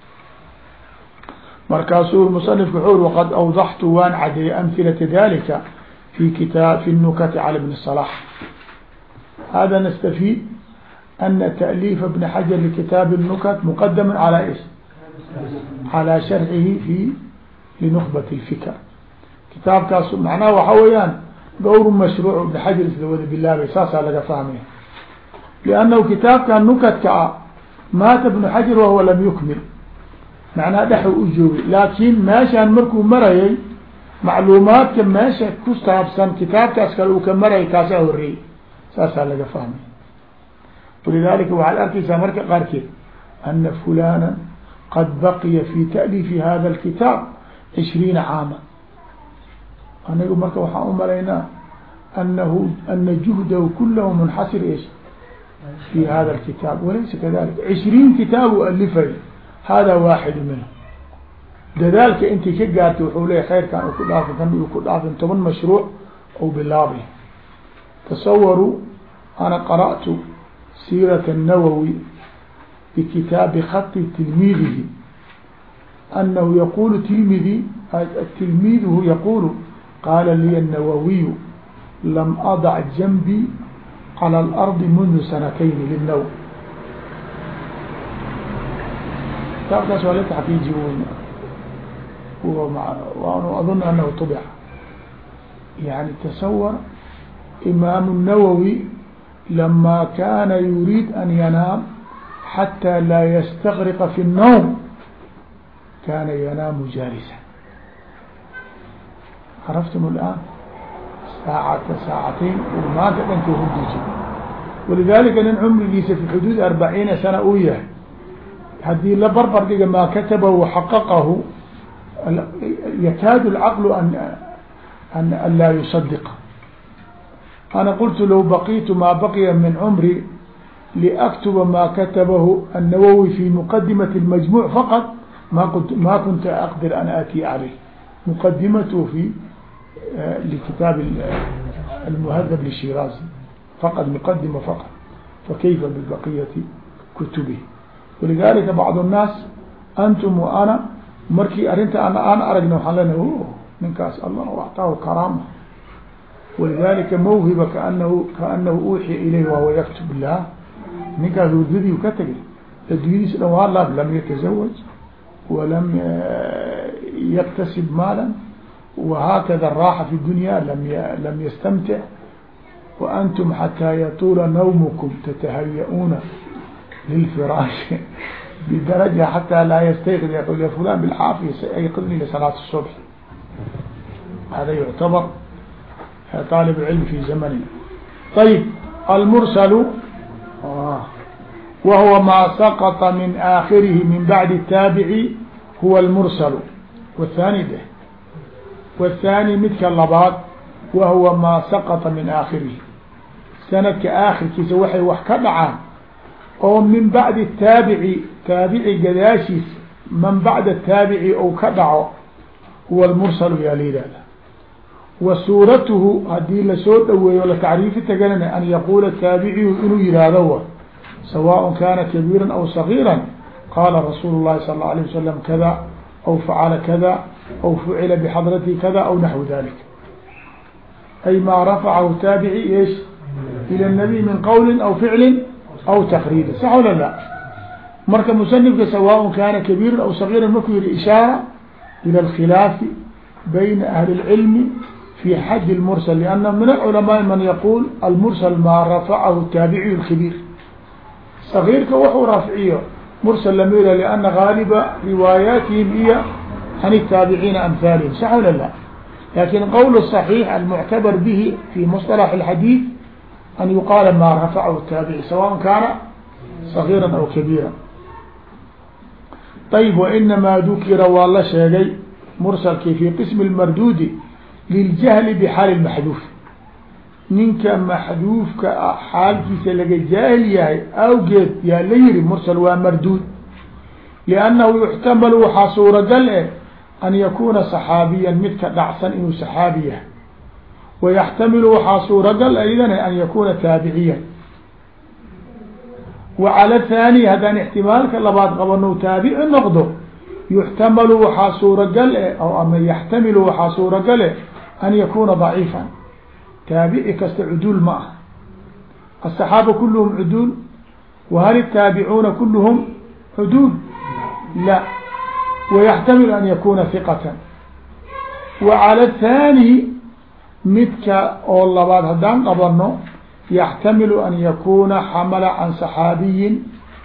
markaasuu musanifku wuxuu uri waqad awdaxtu waan cadeeyey amhilata dalika في kitaab في النكت على ابن الصلاح. هذا نستفيد أن تأليف ابن حجر لكتاب النكت مقدم على إيش على شرحه في لنخبة الفكر kitaabkaas macnaha waxa weeyaan dhowr mashruuc ibn xajar isla wada bilaabay saasaa laga fahmaya liannahu kitaabkan nukadka ah maata ibnu xajar wahuwa lam yukmil macnaha dhexu u joogay laakiin meeshaan markuu marayay macluumaadka meesha ku saabsan kitaabkaas kale uu ka marayay kaasaa horeeyey saasaa laga fahmaya walidalika waxaad arkeysaa marka qaarkeed ana fulana qad baqiya fi ta'liifi hada alkitaab cishriina caama anigu marka waxaan u malaynaa anahu ana juhdahu kulahu munxasir ish fi hada alkitaab walaysa kadalik cishriin kitaab u alifay hada waaxidu minhu dadaalka intii ka gaartay wuxuu leeyahy khayrkan u ku dhaafin kan u ku dhaafin toban mashruuc ou bilaabay tasawaruu ana qara'tu siiraة النawwي bkitaabi khط tilmiidihi anahu yaqulu tilmidi tilmiidhu yaqulu qaala liya النawwiyu lam adac janbi calى اlarضi mundu sanatayn lilnawm kitaabkaas waa la taxqiiji weyn waanu adun anahu طبca yani tasawar imaam النawwي لما كان يريد أن ينام حتى لا يستغرق في النوم كان ينام جالسا عرفتم الآن ساعة ساعتين وما تدنك هديك ولذلك أن عمري ليس في حدود أربعين سنة أويه هذه لبربر ما كتبه وحققه يكاد العقل أن أن لا يصدقه. أنا قلت لو بقيت ما بقي من عمري لأكتب ما كتبه النووي في مقدمة المجموع فقط ما كنت ما كنت أقدر أن آتي عليه مقدمته في لكتاب المهذب للشيرازي فقط مقدمة فقط فكيف ببقية كتبه. ولذلك بعض الناس أنتم وأنا مركي أرنت أنا أنا أرجنا حلنا من كاس الله وأعطاه كرامة ولذلك موهبة كأنه كأنه أوحي إليه وهو يكتب الله نكاس وذذي وكتب تدويس لو الله لم يتزوج ولم يكتسب مالا وهكذا الراحة في الدنيا لم لم يستمتع وأنتم حتى يطول نومكم تتهيئون للفراش بدرجة حتى لا يستيقظ يقول يا فلان بالعافية سيقظني لصلاة الصبح. هذا يعتبر طالب العلم في زمننا. طيب المرسل آه. وهو ما سقط من آخره من بعد التابع هو المرسل. والثاني ده والثاني مثل اللبات وهو ما سقط من آخره سنة كآخر كيس وحي وحكدعا أو من بعد التابع تابع قداشيس من بعد التابع أو كدعا هو المرسل يا ليلة. وسورته هذه لسود ولا تعريف تجنن أن يقول التابعي إنه يرادوه سواء كان كبيرا أو صغيرا قال رسول الله صلى الله عليه وسلم كذا أو فعل كذا أو فعل بحضرته كذا أو نحو ذلك أي ما رفعه التابعي إيش إلى النبي من قول أو فعل أو تقرير صح ولا لا. مركب مسنف سواء كان كبيرا أو صغيرا مكوي إشارة إلى الخلاف بين أهل العلم في حد المرسل لأن من العلماء من يقول المرسل ما رفعه التابعي الخبير صغير كوحو رافعيه مرسل لميرة لأن غالب رواياتهم هي عن التابعين أمثالهم صح ولا لا. لكن قول الصحيح المعتبر به في مصطلح الحديث أن يقال ما رفعه التابعي سواء كان صغيرا أو كبيرا. طيب وإنما ذكر والله شيء مرسل كيف في قسم المردود للجهل بحال المحذوف نينك محذوف كحال كيس لقى جاهل ياهي أو جد يا ليري مرسل ومردود لأنه يحتمل حصور قلعه أن يكون صحابيا مثل دعسا إنه صحابيا ويحتمل حصور قلعه إذن أن يكون تابعيا. وعلى الثاني هذا احتمال كاللبات قبلنه تابع النقضه يحتمل حصور قلعه أو أما يحتمل حصور قلعه أن يكون ضعيفا تابعي كاستعدول معه الصحابة كلهم عدول وهل التابعون كلهم عدول لا ويحتمل أن يكون ثقة وعلى الثاني midka oo labaad haddaan qabano yaxtamilu an yakuna xamala can صaxaabiyin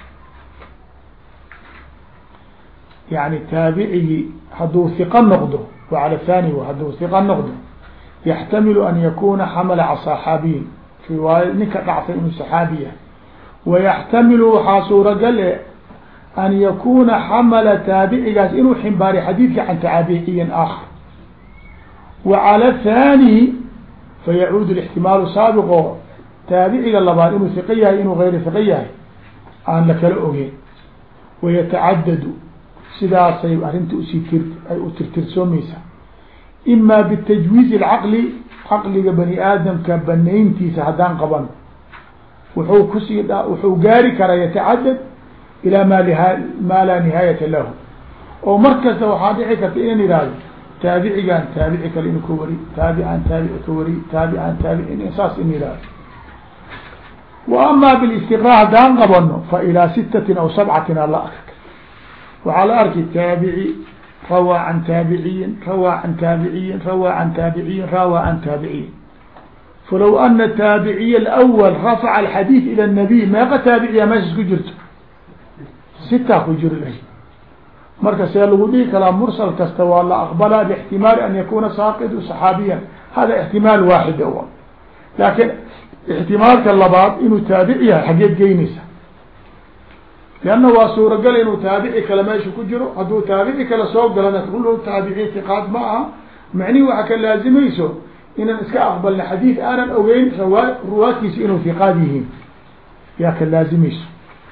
yani taabicigii hadduu hiqa noqdo وعalى الثاني hadduu hiqa noqdo yaxtamilu an yakuna xamala can صaxaabiyin riwaaya ninka dhactay inuu صaxaabi yahay ويحتمل waxaa suuragal e an yakuna xamla taabicigaas inuu ximbaariy xadiidka can taabiciyin آخر وعalى الثاني fayacuud الاحtimaalu saabiqo taabiciga labaad inuu hiqo yahay inuu غayr hiqo yahay aan la kala ogeyn وayatacadadu sidaasay arrinta usii tir ay u tirtirsoomeysaa ima btajwiiz الcaqli caqliga bani aadamka banayntiisa haddaan qabano wuxuu kusii wuxuu gaari karaa yatacadad ilaa ma maa laa nihaayata lahu oo mar kasta waxaa dhici karta inan ihahdo taabicigan taabici kale inu ka wari taabican taabici ka wari taabican taabici saas in ihahdo wa ama bilistiqraa haddaan qabano fa ilaa sitatin aw sabcatin ala arka waxaa la arki taabici rawaa can taabiciyin rawaa can taabiciyin rawaa can taabiciyin rawaa can taabiciyin falow ana taabiciy اأwl rafca الxadiiث ilى الnabiy meeqa taabiciya meeshas ku jirto sitaa ku jiro marka see lagu dhihi karaa mursal kasta waa la aqbalaa bاxtimaali an yakuna saaqidu صaxaabiyan hada اxtimaal waaxid w laakin اxtimaalka labaad inuu taabic yahay xageed geynaysa lanna waa suuragal inuu taabici kale meesha ku jiro hadduu taabici kale soo galana kul taabiciy tiqaad ma aha macnihi waxa ka laazimayso inaan iska aqbalna xadiid aanan ogeyn rawa ruwaadkiisa inuu hiqaad yihiin yaa ka laazimayso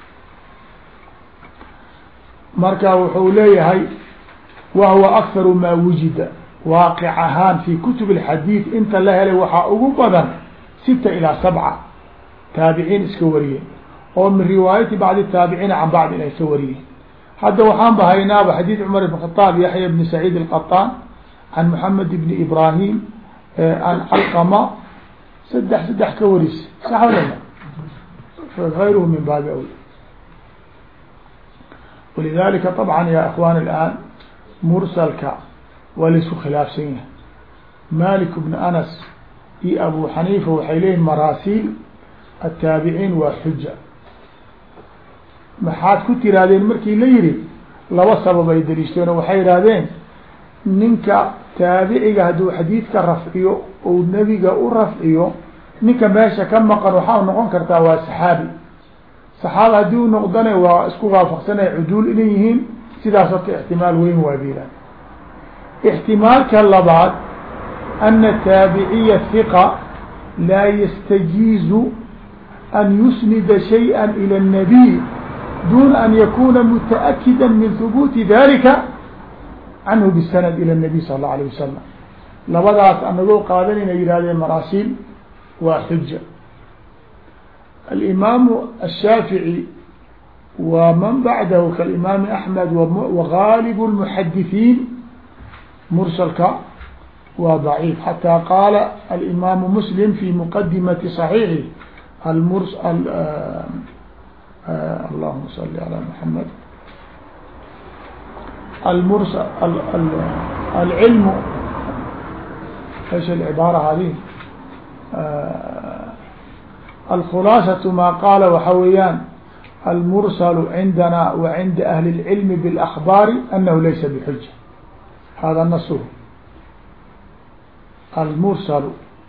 marka wuxuu leeyahay wa huwa akharu maa wujida waaqic ahaan fi kutub اlxadiid inta la helay waxaa ugu badan sita ilaa sabca taabiciin iska wariyeen oo min riwaayati bacdi taabiciina can bacdi inay ka wariyeen hadda waxaan bahaynaaba xadiid cumar ibn khataab yaxya bni saciid alqaطaan can moxamed ibni ibrahim an calqama saddex saddex ka waris sax wala غayruhu min baabi awla walidalika طabعا ya ikhwan الآn mursalka waa laisku khilaafsan yahay malik bn anas iyo abu xaniifa waxay leeyihin maraasil الtaabiciin waa xuja maxaad ku tirahdeen markii la yihi laba sabab ay daliishteen oo waxay yihahdeen ninka taabiciga hadduu xadiidka rafciyo ou nebiga u rafciyo ninka meesha ka maqan waxaa noqon kartaa waa saxaabi saxaaba haddii u noqdana waa isku waafaqsanay cuduul inay yihiin sidaas horta ixtimaal weyn waa biilan ixtimaalka labaad ana taabiciya hiqa laa yastajiizu an yusnida shayئa ilى الnabiy duna an yakuna mutaأkida min hubuuti dalika canhu bsanad ilى الnabiy sal اlه alيه wasalam labadaas anagoo qaadanayna yihahdeen maraasil waa xuja alimaamu الshaafiعي wa man bacdahu kaimaami axmed wagaalib اlmuxadiثiin mursalka waa ضaciif xataa qaala alimaamu muslim fi muqadimati صaxiixi almurs allahuma sali alى muxamed المرس العلم ايش العبارة هذه الخلاصة ما قال وحويان المرسل عندنا وعند أهل العلم بالأخبار أنه ليس بحجة هذا النصه المرسل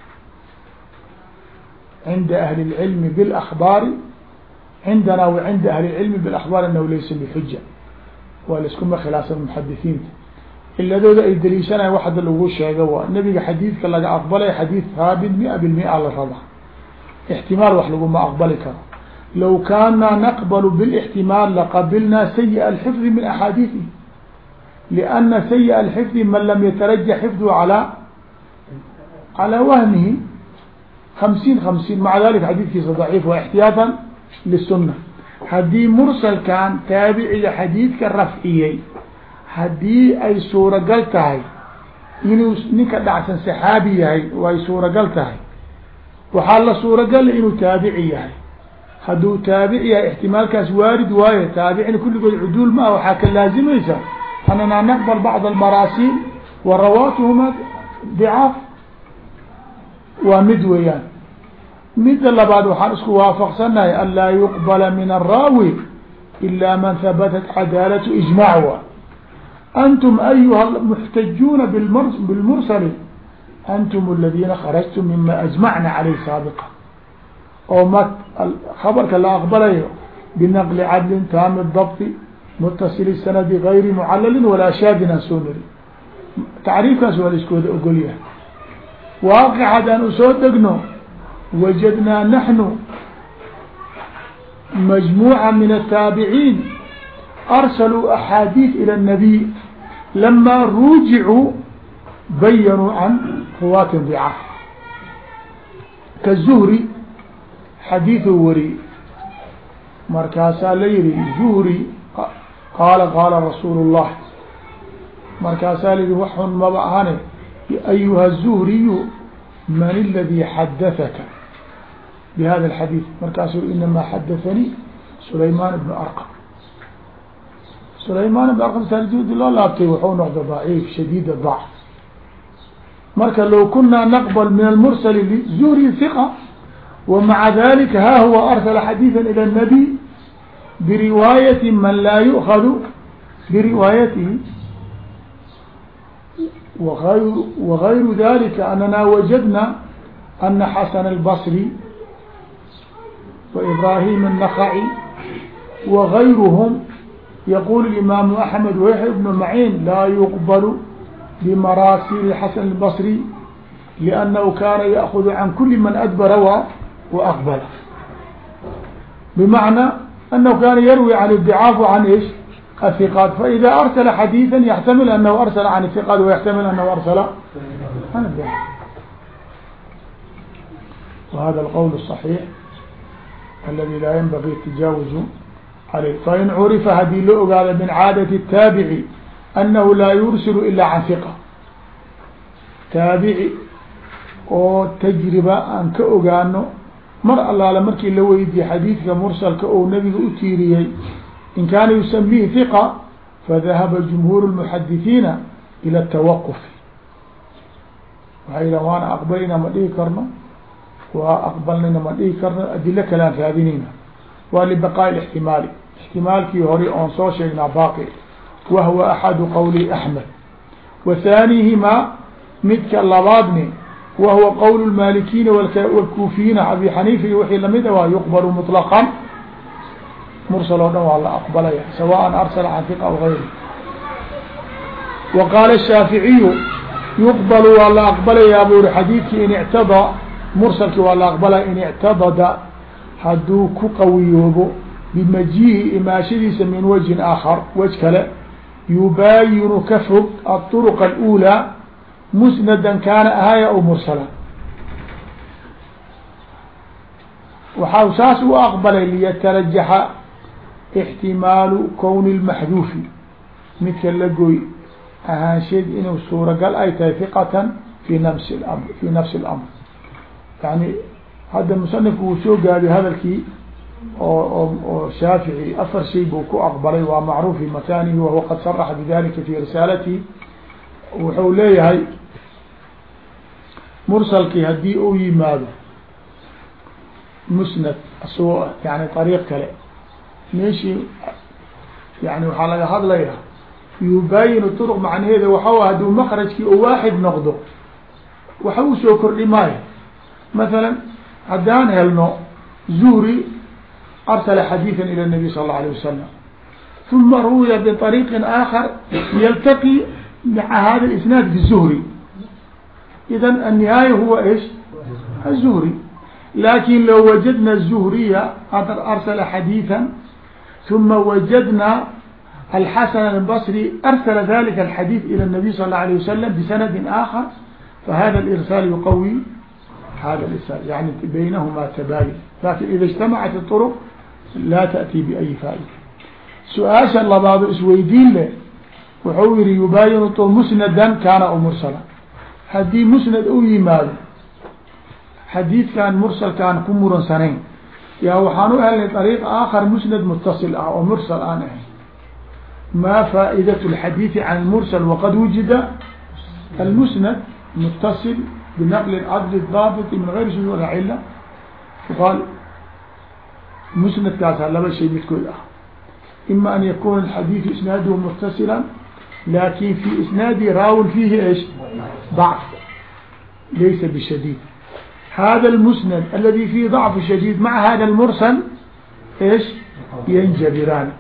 عند أهل العلم بالأخبار عندنا وعند أهل العلم بالأخبار أنه ليس بحجة waa laiskuma khilaafsan muxadisiinta iladooda ay daliishanaya waxada lagu sheega waa nebiga xadiidka laga aqbalay xadiid haabit mia bilmia la raba ixtimaal wax laguma aqbali karo low kaana naqbalu bilاxtimaal laqabilnaa sayi alxifdi min axaadiiثi liana sayi alxifdi man lam yataraja xifduhu alaa calaa wahmihi hamsiin hamsiin maca dalika xadiidkiisa daciif waa ixtiyaatan lisuna haddii mursalkan taabiciga xadiidka rafciyey haddii ay suuragal tahay inuu ninka dhacsan saxaabi yahay way suuragal tahay waxaa la suuragal inuu taabici yahay hadduu taabici yahay ixtimaalkaas waarid waaye taabicina kulligood cuduul ma ah waxaa ka laazimaysa anana naqbal bacd almaraasil warawaatuhuma dicaaf waa mid weeyaan. midda labaad waxaan isku waafaqsanahay an laa yuqbala min araawi ila man habatat cadaalatu ijmaac wa antum ayuha muxtajuuna bilmursali antum aladiina kharajtum mima ajmacna caleyh saabiqa oo ma khabarka la aqbalayo binaqli cadlin taami dabti mutasili sanadi gayri mucalalin walaa shaadin aan soo nari tacriifkaas waa la isku wada ogol yahay. waaqic haddaan usoo degno wajadnaa naxnu majmuuca min الtaabiciin arsaluu axaadiiث ilى الnabiy lamaa ruujicuu bayanuu can ruwaati dicaaf kazuhri xadiiثuu wariyey markaasaa la yihi zuhri qaala qaala rasuulu الlah markaasaa la yihi waxun maba ahane ayuha الzuhriyu man اladii xadaثaka bhada الxadiiث markaasuu inamaa xadaثanii sulaymaan bnu arqam sulaymaan bn arqam saajudi loo laabtay wuxuu noqda ضaciif shadiid ضacf marka low kunaa naqbl min almursl zuhri hiqa wamaca dalika ha huwa arsla xadiiثa ilى الnabiy biriwaayati man laa yu'khadu biriwaayatihi wغayru dalika anana wajadna ana xasan الbصri وإbrahim النخعي وغayruhm yqul الإmam أحmed وyaحya بن معين laa yuqbl bmarasil xasan الbصrي لأnnahu kana yأخd can kuli man adbara وأqbl bmacnى أnhu kana yarwi can الضعاaf وcan ish الثقاaت faإida arsla xadيiثا yxtamil anhu arsla can الثقاaت وyxtamil anhu arsla can الضعاaf وhada الqول الصحيح الذي laa ynbغي التiجاوز عalيه fain curifa hadii la ogaado min caadaة التaaبعي أنhu laa yursil ilا can ثقة taabici oo tajriba aan ka ogaano mar allaale markii la weydiye xadiidka mursalka ou nabiga u tiiriyey in kaana yusamihi ثiqa fadahaba جumhuur الmuxadithiina ilى التawaqf waxay yidhahan waana aqbalayna ma dhihi karno waa aqbalnayna ma dhihi karno adilo kalean raadinayna waa libaqaaءi ااxtimaali اxtimaalkii hore oon soo sheegnaa baaqi wahwa axadu qowli أحmed wa haanihimaa midka labaadni wahwa qowl الmaalikiina wاlkuufiyiina abi xaniifa iyo wixii lamid a waa yuqbalu muطlaqan mursal oo dhan waa la aqbalaya sawaaء arsala can ثiqa aw غayri wa qaala الshaaficiyu yuqbalu waa la aqbalayaa bu uri xadiidkii in ictada mursalki waa la aqbalaya in ictadada hadduu ku qawiyoobo bimajiihi imaashadiisa min wajhin aakhar wej kale yubaayinu ka fog aلطرق الأulىa musnadan kaana ahaaya aw mursala waxaa saas u aqbalay liyatarajaxa اxtimaalu kowni الmaxduufi midka la goy ahaansheed inuu suuragal ay tahay hiqatan fi nafsi اmr fi nafsi اlamr yani hadda musanifku wuu soo gaabiyey hadalkii oo oo oo shaafici afar shay buu ku aqbalay waa macruuf fi makanihi wahuwa qad saraxa bidalika fi risaalatihi wuxuu leeyahay mursalkii haddii uu yimaado musnad asagoo yani ariiq kale meeshii yani waxaa laga hadlaya yubaayinu turuq macnaheeda waxaa hadduu makrajkii oo waaxid noqdo waxa uu soo kordhi maayo مثلا haddaan helno zuhri arsla xadيiثa ilى النaبي sal الlه عليه وسلم ثuma ruwiya بطريq آخر yltaqي مع hada الاسناad bالزهري إذا النهاية هو ايش الزهري لكن لو وجدنا الزهرية أرسل حديثا ثم وجدنا الحسن البصري أرسل ذلك الحديث إلى النبي صلى الله عليه وسلم بسند آخر فهذا الإرسال يقوي هذا الإرسال يعني بينهما تباين لكن إذا اجتمعت الطرق لا تأتي بأي فائدة. سؤال الله بعض اسويدين له وحوير يباين الطرق مسندا كان أو مرسلا هدي مسند أو يمال حديث كان مرسل كان كمرا سنين يا وحانو أهل طريق آخر مسند متصل أو مرسل آنه ما فائدة الحديث عن المرسل وقد وجد المسند متصل بنقل العدل الضابط من غير شذوذ ولا علة. وقال مسند كاسها لaba شhay midkood ah إما أن يكون الحديث إسناده متصلا لكن في إسناده راو فيه إيش ضعف ليس بشديد. هذا المسند الذي فيه ضعف شديد مع هذا المرسل إيش ينجبران.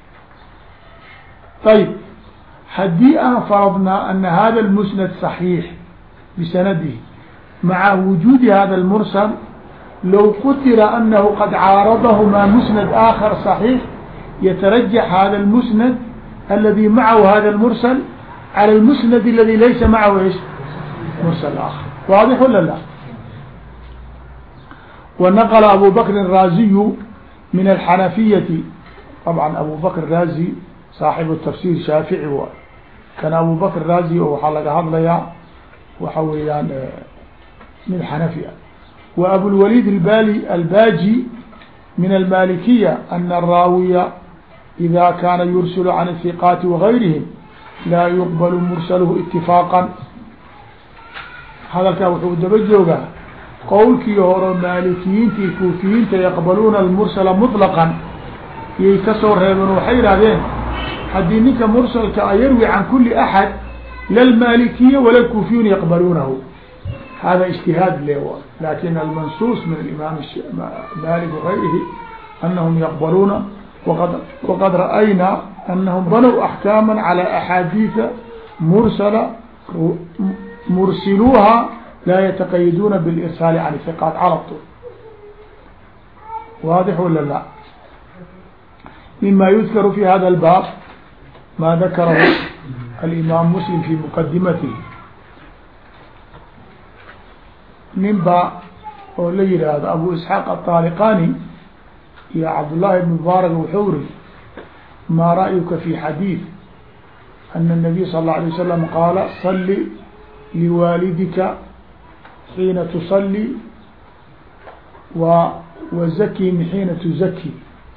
طيب حدي أنا فرضنا أن هذا المسند صحيح بسنده مع وجود هذا المرسل، لو قدر أنه قد عارضهما مسند آخر صحيح يترجح هذا المسند الذي معه هذا المرسل على المسند الذي ليس معه إيش مرسل آخر. واضح ولا لا؟ ونقل أبو بكر الرازي من الحنفية، طبعا أبو بكر الرازي صاحب التفسير شافعي، كان أبو بكر الرازي وحا لga hadlaya waxa weyaan من حنفية. وأبو الوليد البالي الباجي من المالكية أن الراوي إذا كان يرسل عن الثقات وغيرهم لا يقبل مرسله اتفاقا. hadalkaa wuxuu daba joogaa qowlkii hore maalikiyiintii kuufiyiinta yaqbaluuna almursala muطlaqan iyay kasoo reebeen, waxay yidhahdeen haddii ninka mursalka a yarwi can kuli axad lalmalikiya wala kuufiyun yaqbaluunahu. hada اجتهاad le lakin almansuus min imaam malik وغayrihi anahum yaqbaluuna waqad ra'ayna anahum banow axkaama calى axaadiiثa mursala mursiluuha laa yataqayiduuna bilirsaali can hiqaat calى طul. waadix wala la? mima yudkaru fi hada اlbaab ma dakarahu alimaam muslim fi muqadimatihi. nin ba oo la yidhaahdo abu isxaaq aطaaliqani iyo cabdullahi ibn mubaarak wuxuu ri maa ra'yuka fi xadiid ana الnabiy sal اله alيه wasalam qaala salli liwaalidika xiina tusalli wa wazakihim xiina tuzaki.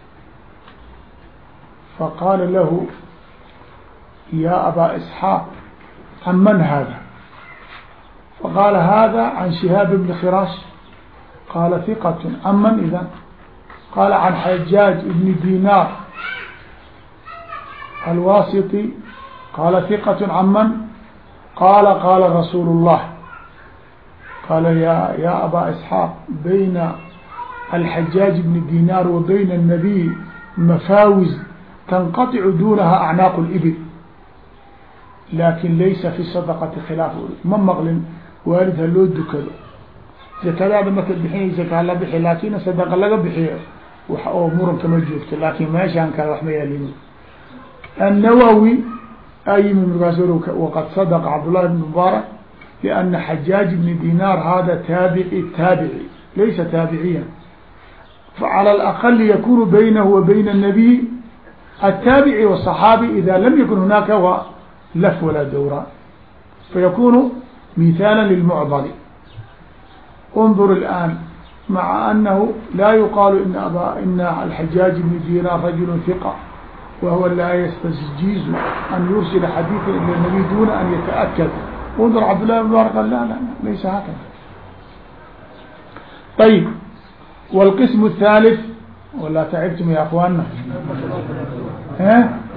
faqaala lahu ya abaa isxaaq can man hada? faqaala hada can shihaab bni khiraash. qaala hiqat can man idan? qaala can xajaaj ibni dinaar alwasiti. qaala hiqat can man? qaala qaala rasuulu الlah. qaala ya ya abaa isxaaq bayna alxajaaj bni dinaar wa bayna الnabiy mafaawiz tanqaطicu dunaha acnaaq اlbil lakin laysa fi sadaqati khilaaf. ma maqlin waalid ha loo dukado, zakadaada marka bixinaysa kaala bixi, laakin sadaqa laga bixiyo wax oo muran kama joogto. laakin meeshaan kale wax ma yaalin. النawwi ayimi markaas waqad sadaqa cabdالlahi بn mubaarak لأna xajaaj bn dinaar hada taabici taabici laysa taabiciya, facalى الأqل yakunu baynahu wa bayna الnabiy التaabici والصaxaabi ida lam yakun hunaka wa lf walaa dowraan fayakunu مثالا للمعضل. انظر الآن مع أنه لا يقال إن أبا إن الحجاج بن دينار رجل ثقة وهو لا يستجيز أن يرسل حديثا إلى النبي دون أن يتأكد. انظر عبد الله بن مبارك قال لا لا ليس هكذا. طيب والقسم الثالث ولا تعبتم يا أخواننا؟ ها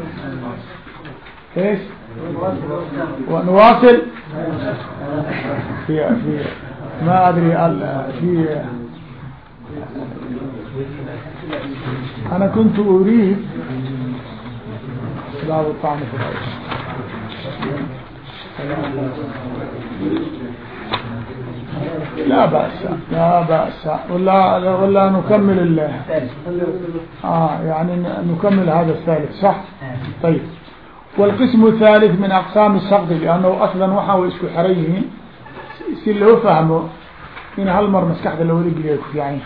ايش ونواصل في في ما أدري في أنا كنت أريد لا الطعم في العيش. لا بأس لا بأس ولا ولا نكمل الله آه يعني نكمل هذا الثالث صح. طيب والقسم الثالث من أقسام السقط لأنه أصلا waxa way isku xiran yihiin si loo fahmo in hal mar maskaxda loo wada ku fiican.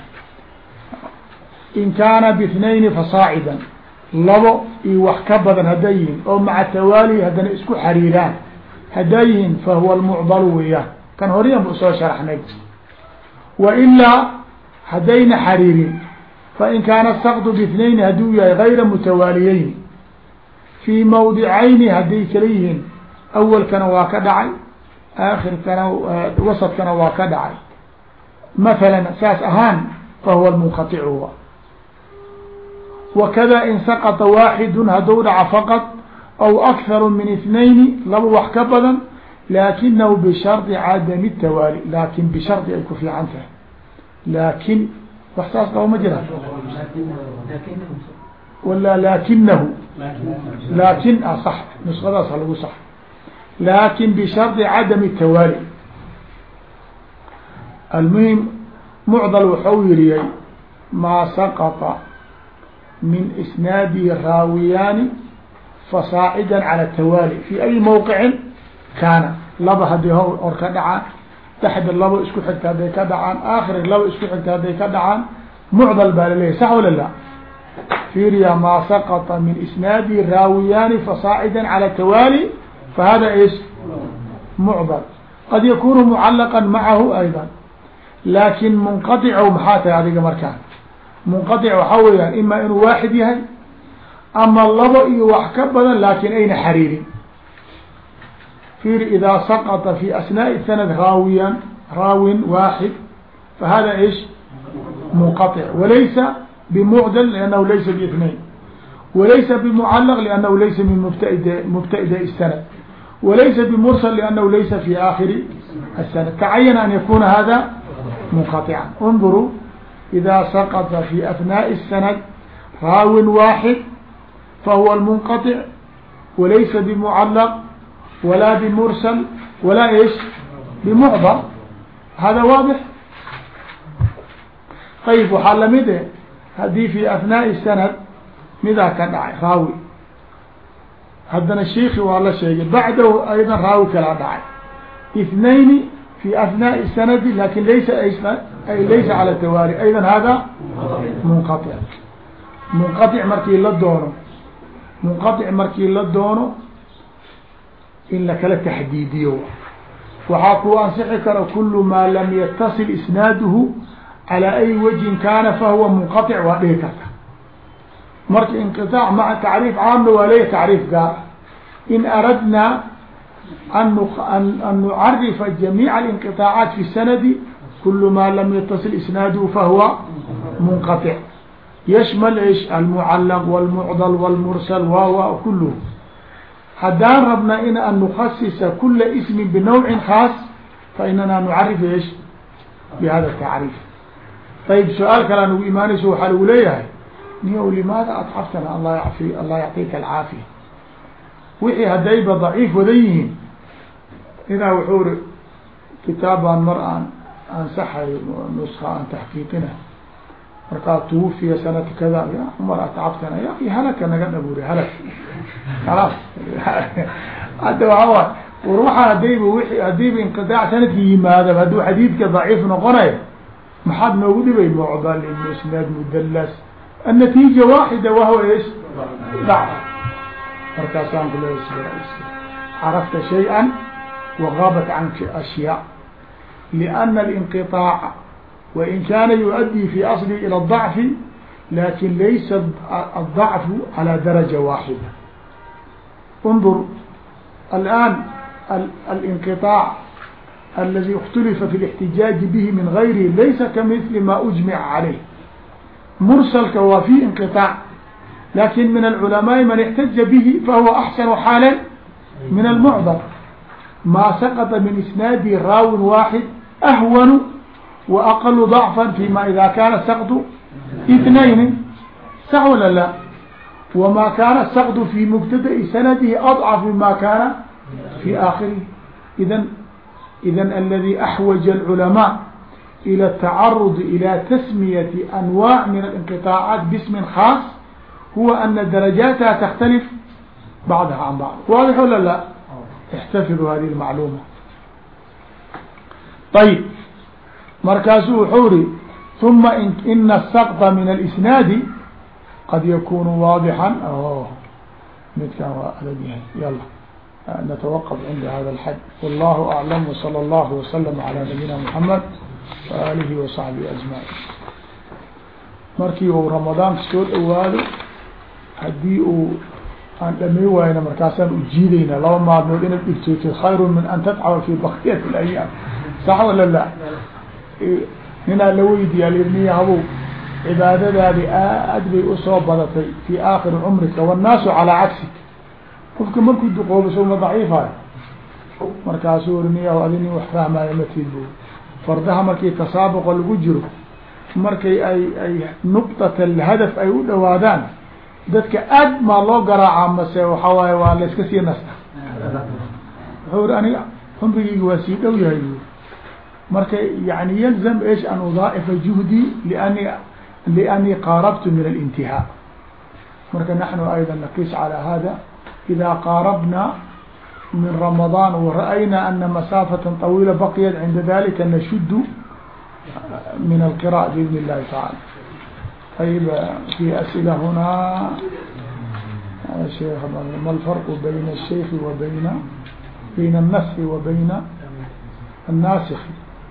in kaana باثنين فصاعدا labo iyo wax ka badan hadayin oo maca tawaali hadana isku xariiraan hadayin فهو المعضل weeyaan kan horiyan buu soo sharaxnay. وإلا hadayna xariirin فإن كان السقط باثنين haduu yahay غayra mutawaaliyeyn في موضعين haday kala yihiin أولkana waa ka dhacay aakhirkana wasadkana waa ka dhacay mathalan saas ahaan fahuwa almunqaطic huwa wakada in saqطa waaxidu hadduu dhaca faqط aw akharu min اثنayni laba wax ka badan lakinahu bisharطi cadami الtawaali laakin bisharطi ay ku fiican tahay laakin wax saas qabo ma jira wala lakinahu laakin a صح nusqadaas ha lagu sax laakin bisharطi cadami الtawaali almuhim mucdal waxau yiriyay maa saqطa min isnaadi raawiyaani fasaacida calى الtawaali fi ay mawqicin kaana laba hadday hor ka dhacaan dhexda laba isku xigta hadday ka dhacaan aakhiri laba isku xigta hadday ka dhacaan mucdal baa laleeyahy sax wala la fiiriya maa saqطa min isnaadi raawiyaani fasaacida calى الtawaali fahada is mucdal qad yakunu mucalaqa macahu ayضا laakin munqaطico maxaa tahay adiga markaan munqaطic waxaa weyaan ima inuu waaxid yahay ama labo iyo wax ka badan laakin ayna xariirin fiir idaa saqطa fi asnaaءi sanad raawiyan raawin waaxid fahada ish munqaطic walaysa bmucdal lannahu laysa bاثnain walaysa bmucalaq lannahu laysa min mubtad mubta'ida الsanad walaysa bmursal lannahu laysa fi aakhiri الsanad tacayana an yakuna hada منقطعا انظروا إذا سقط في أثناء السند راو واحد فهو المنقطع وليس بمعلق ولا بمرسل ولا إيش بمعضل هذا واضح. طيب وحال مده هذه في أثناء السند ماذا كان راوي هذا الشيخ والله شيء بعده أيضا راوي كلا داعي اثنين في أثناء السند لكن ليس أي ليس على التوالي أيضا هذا منقطع منقطع مركي لا دونه منقطع مركي لا دونه إلا كلا تحديديه وحاكوا أنصحك كل ما لم يتصل إسناده على أي وجه كان فهو منقطع وهيك مركي انقطاع مع تعريف عام وليه تعريف قال إن أردنا أن أن نعرف جميع الانقطاعات في السند كل ما لم يتصل إسناده فهو منقطع يشمل إيش المعلق والمعضل والمرسل وهو كله حدان ربنا إن أن نخصص كل اسم بنوع خاص فإننا نعرف إيش بهذا التعريف. طيب سؤال كلام إيماني سوى حلو ليه نيو لماذا أضحفتنا الله يعفي الله يعطيك العافية وحي هدايبة ضعيف وذيهن إذا وحور كتابا مرأة أنصحي نسخة عن تحقيقنا مرقات توفي سنة كذا يا عمر أتعبتنا يا أخي هلك أنا قد أقولي هلك خلاص هذا هو وروح هدايبة وحي هدايبة انقطاع سنة ماذا هدو حديثك ضعيف نقرأ محد موجود بي معضل المسند مدلس النتيجة واحدة وهو إيش ضعف فركاسان كله يسير عرفت شيئا وغابت عنك أشياء لأن الانقطاع وإن كان يؤدي في أصله إلى الضعف لكن ليس الضعف على درجة واحدة. انظر الآن الانقطاع الذي اختلف في الاحتجاج به من غيره ليس كمثل ما أجمع عليه. مرسل كوافي انقطاع لكن من العلماء من احتج به فهو أحسن حالا من المعضل. ما سقط من إسناد راو واحد أهون وأقل ضعفا فيما إذا كان السقط اثنين صح ولا لا؟ وما كان السقط في مبتدأ سنده أضعف مما كان في آخره. إذن إذن الذي أحوج العلماء إلى التعرض إلى تسمية أنواع من الانقطاعات باسم خاص هو أن درجاتها تختلف بعضها عن بعض. واضح ولا لا؟ احتفظوا هذه المعلومة. طيب مركزه حوري ثم إن, إن السقط من الإسناد قد يكون واضحا أوه نتكلم على يلا نتوقف عند هذا الحد والله أعلم وصلى الله وسلم على نبينا محمد وآله وصحبه أجمعين. markii uu ramadaan soo dhawaado hadii uu aan dhami waayna markaasaan ujiidayna laba maalmood inaad dhigtooto khayru min an tatcaba fi bakiyat اlayaam sax wala la ninaa la weydiiya lirniya habow cibaadadaadi aad bay usoo badatay fi aakhiri cumrika wannaasu calaa cagsik qofka markuu duqoobo soma daciifayo markaasuu uri niyahu adi nin wax fahmaayo matid bu fardaha markii tasaabuqa lagu jiro markay ay ay nuqtat alhadaf ay u dhawaadaan dadka aad maa loo garaaca mase waxa waaye waa la iska sii nasta wuxuu uri aniga cumrigeyga waa sii dhow yahay marka yani yalzam ايش an udaa'ifa juhdي لأni لأnي qaarabtu min الانتihاء marka naحnu أيضا نقيس على hذا إذا قاarبna min رمضان ورأينا أن مسافة طويلة بقيت عند ذلك نشد من القراءة بإذن الله تعالى. طيب في أسئلة هنا شيخ ما الفرق بين الشيخ وبين بين النسخ وبين الناسخ؟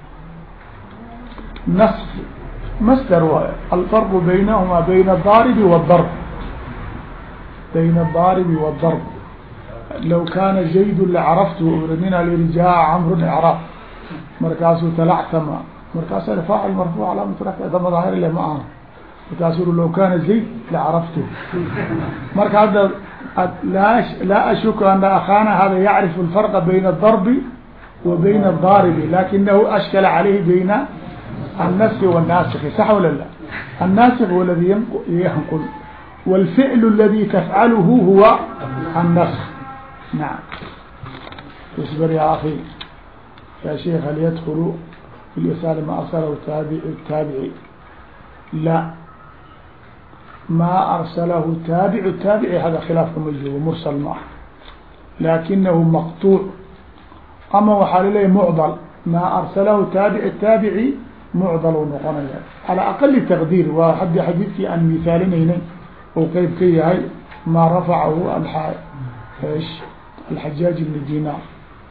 نسخ مصدر الفرق بينهما بين الضارب والضرب بين الضارب والضرب لو كان زيد لعرفته من الرجاء عمرو إعراب مركاسه تلعثم مركاسه فاعل مرفوع على مترك هذا مظاهر اللي معه مركاسه لو كان زيد لعرفته مركز لا لا أشك أن أخانا هذا يعرف الفرق بين الضرب وبين الضارب لكنه أشكل عليه بين النسخ والناسخ صح ولا لا؟ الناسخ هو الذي ينقل والفعل الذي تفعله هو النسخ. نعم. اصبر يا أخي يا شيخ هل يدخل في الإرسال ما أرسله التابع التابعي؟ لا ما أرسله التابع التابعي هذا خلاف موجود ومرسل معه لكنه مقطوع أما وحال إليه معضل ما أرسله تابع التابعي معضل ونقنيا على أقل تقدير وحد حديث في أن مثالين وكيف كي هاي ما رفعه الحاج إيش الحجاج بن دينار.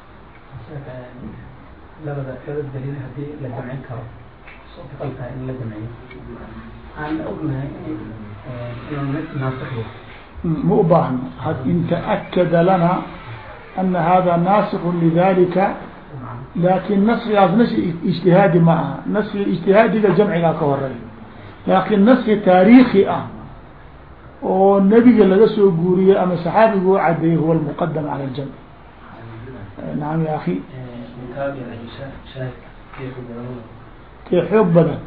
لا لا هذا الدليل هذه لجمعين كرم قلتها إن لجمعين أنا أقولها إنه ناسخ مو باهم إن تأكد لنا أن هذا ناسخ لذلك لكن نسخ نسخ اجتهادي معها نسخ اجتهادي لجمعنا كوري لكن نسخ تاريخي اه والنبي لغا سو غوريه اما صحابي هو عدي هو المقدم على الجمع. نعم يا اخي كيف حب بدن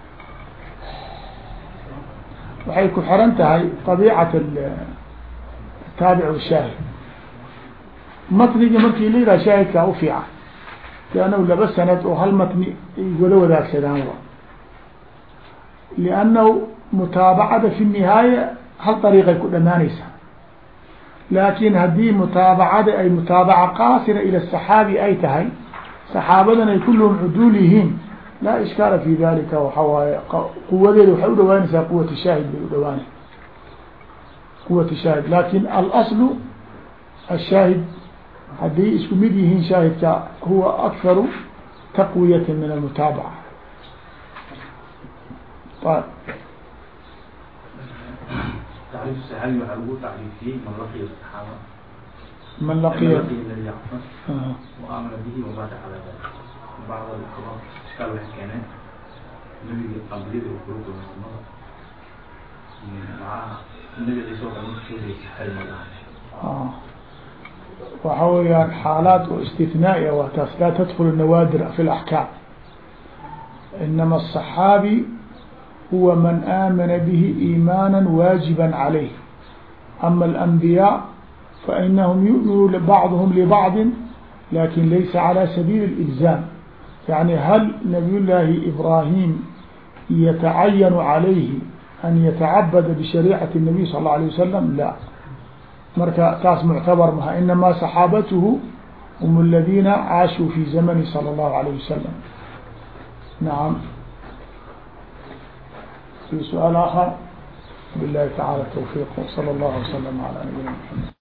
waxay ku xiran tahay طبيعة التابع والشاهد matniga markii la yiraha shaahidka u fiican لأنه laba sanad oo hal matni wada wadaagsadaan لأنه متابعة في النهاية hal طريقay ku dhamaanaysa لكن hadii متابعada ay متابعة قاصرة إلى الصحاabي ay tahay صحaabadan ay كلهم cduul yihiin لا إشكال في ذلك وحواي قوadeeda waxay u dhawaanaysaa قوة الشاهد bay u dhawaanay قوة الشاهد لكن الأصل الشاهد hadii isku mid yihiin shaahidka huwa أكثر تقوية من المتابعة. طيب تعريف الصحابي waxaa lagu tacriifiyey man laqiya الصحاabة من لقي الذي يعرفه وآمن به ومات على ذلك. بعض الأخبار إشكال waxay keeneen nabiga qabriyada uu kula kulmay macnaha nabiga ciise oo dhan sheegay saxaabay ma lahayn waxa weyaan xaalaat oo istithnaa'iya waa taas laa tadkul النawaadir في الأحكام إنما الصحاabي هو من آمن به إيمانا واجبا عليه أما الأنبياء فإنهم يؤمنون بعضهم لبعض لكن ليس على سبيل الإلزام. يعني هل نبي الله إبراهيم يتعين عليه أن يتعبد بشريعة النبي صلى الله عليه وسلم؟ لا marka taas معتبر مها إنما صحابته هم الذين عاشوا في زمن صلى الله عليه وسلم. نعم. في سؤال آخر؟ بالله تعالى التوفيق وصلى الله وسلم على نبينا محمد.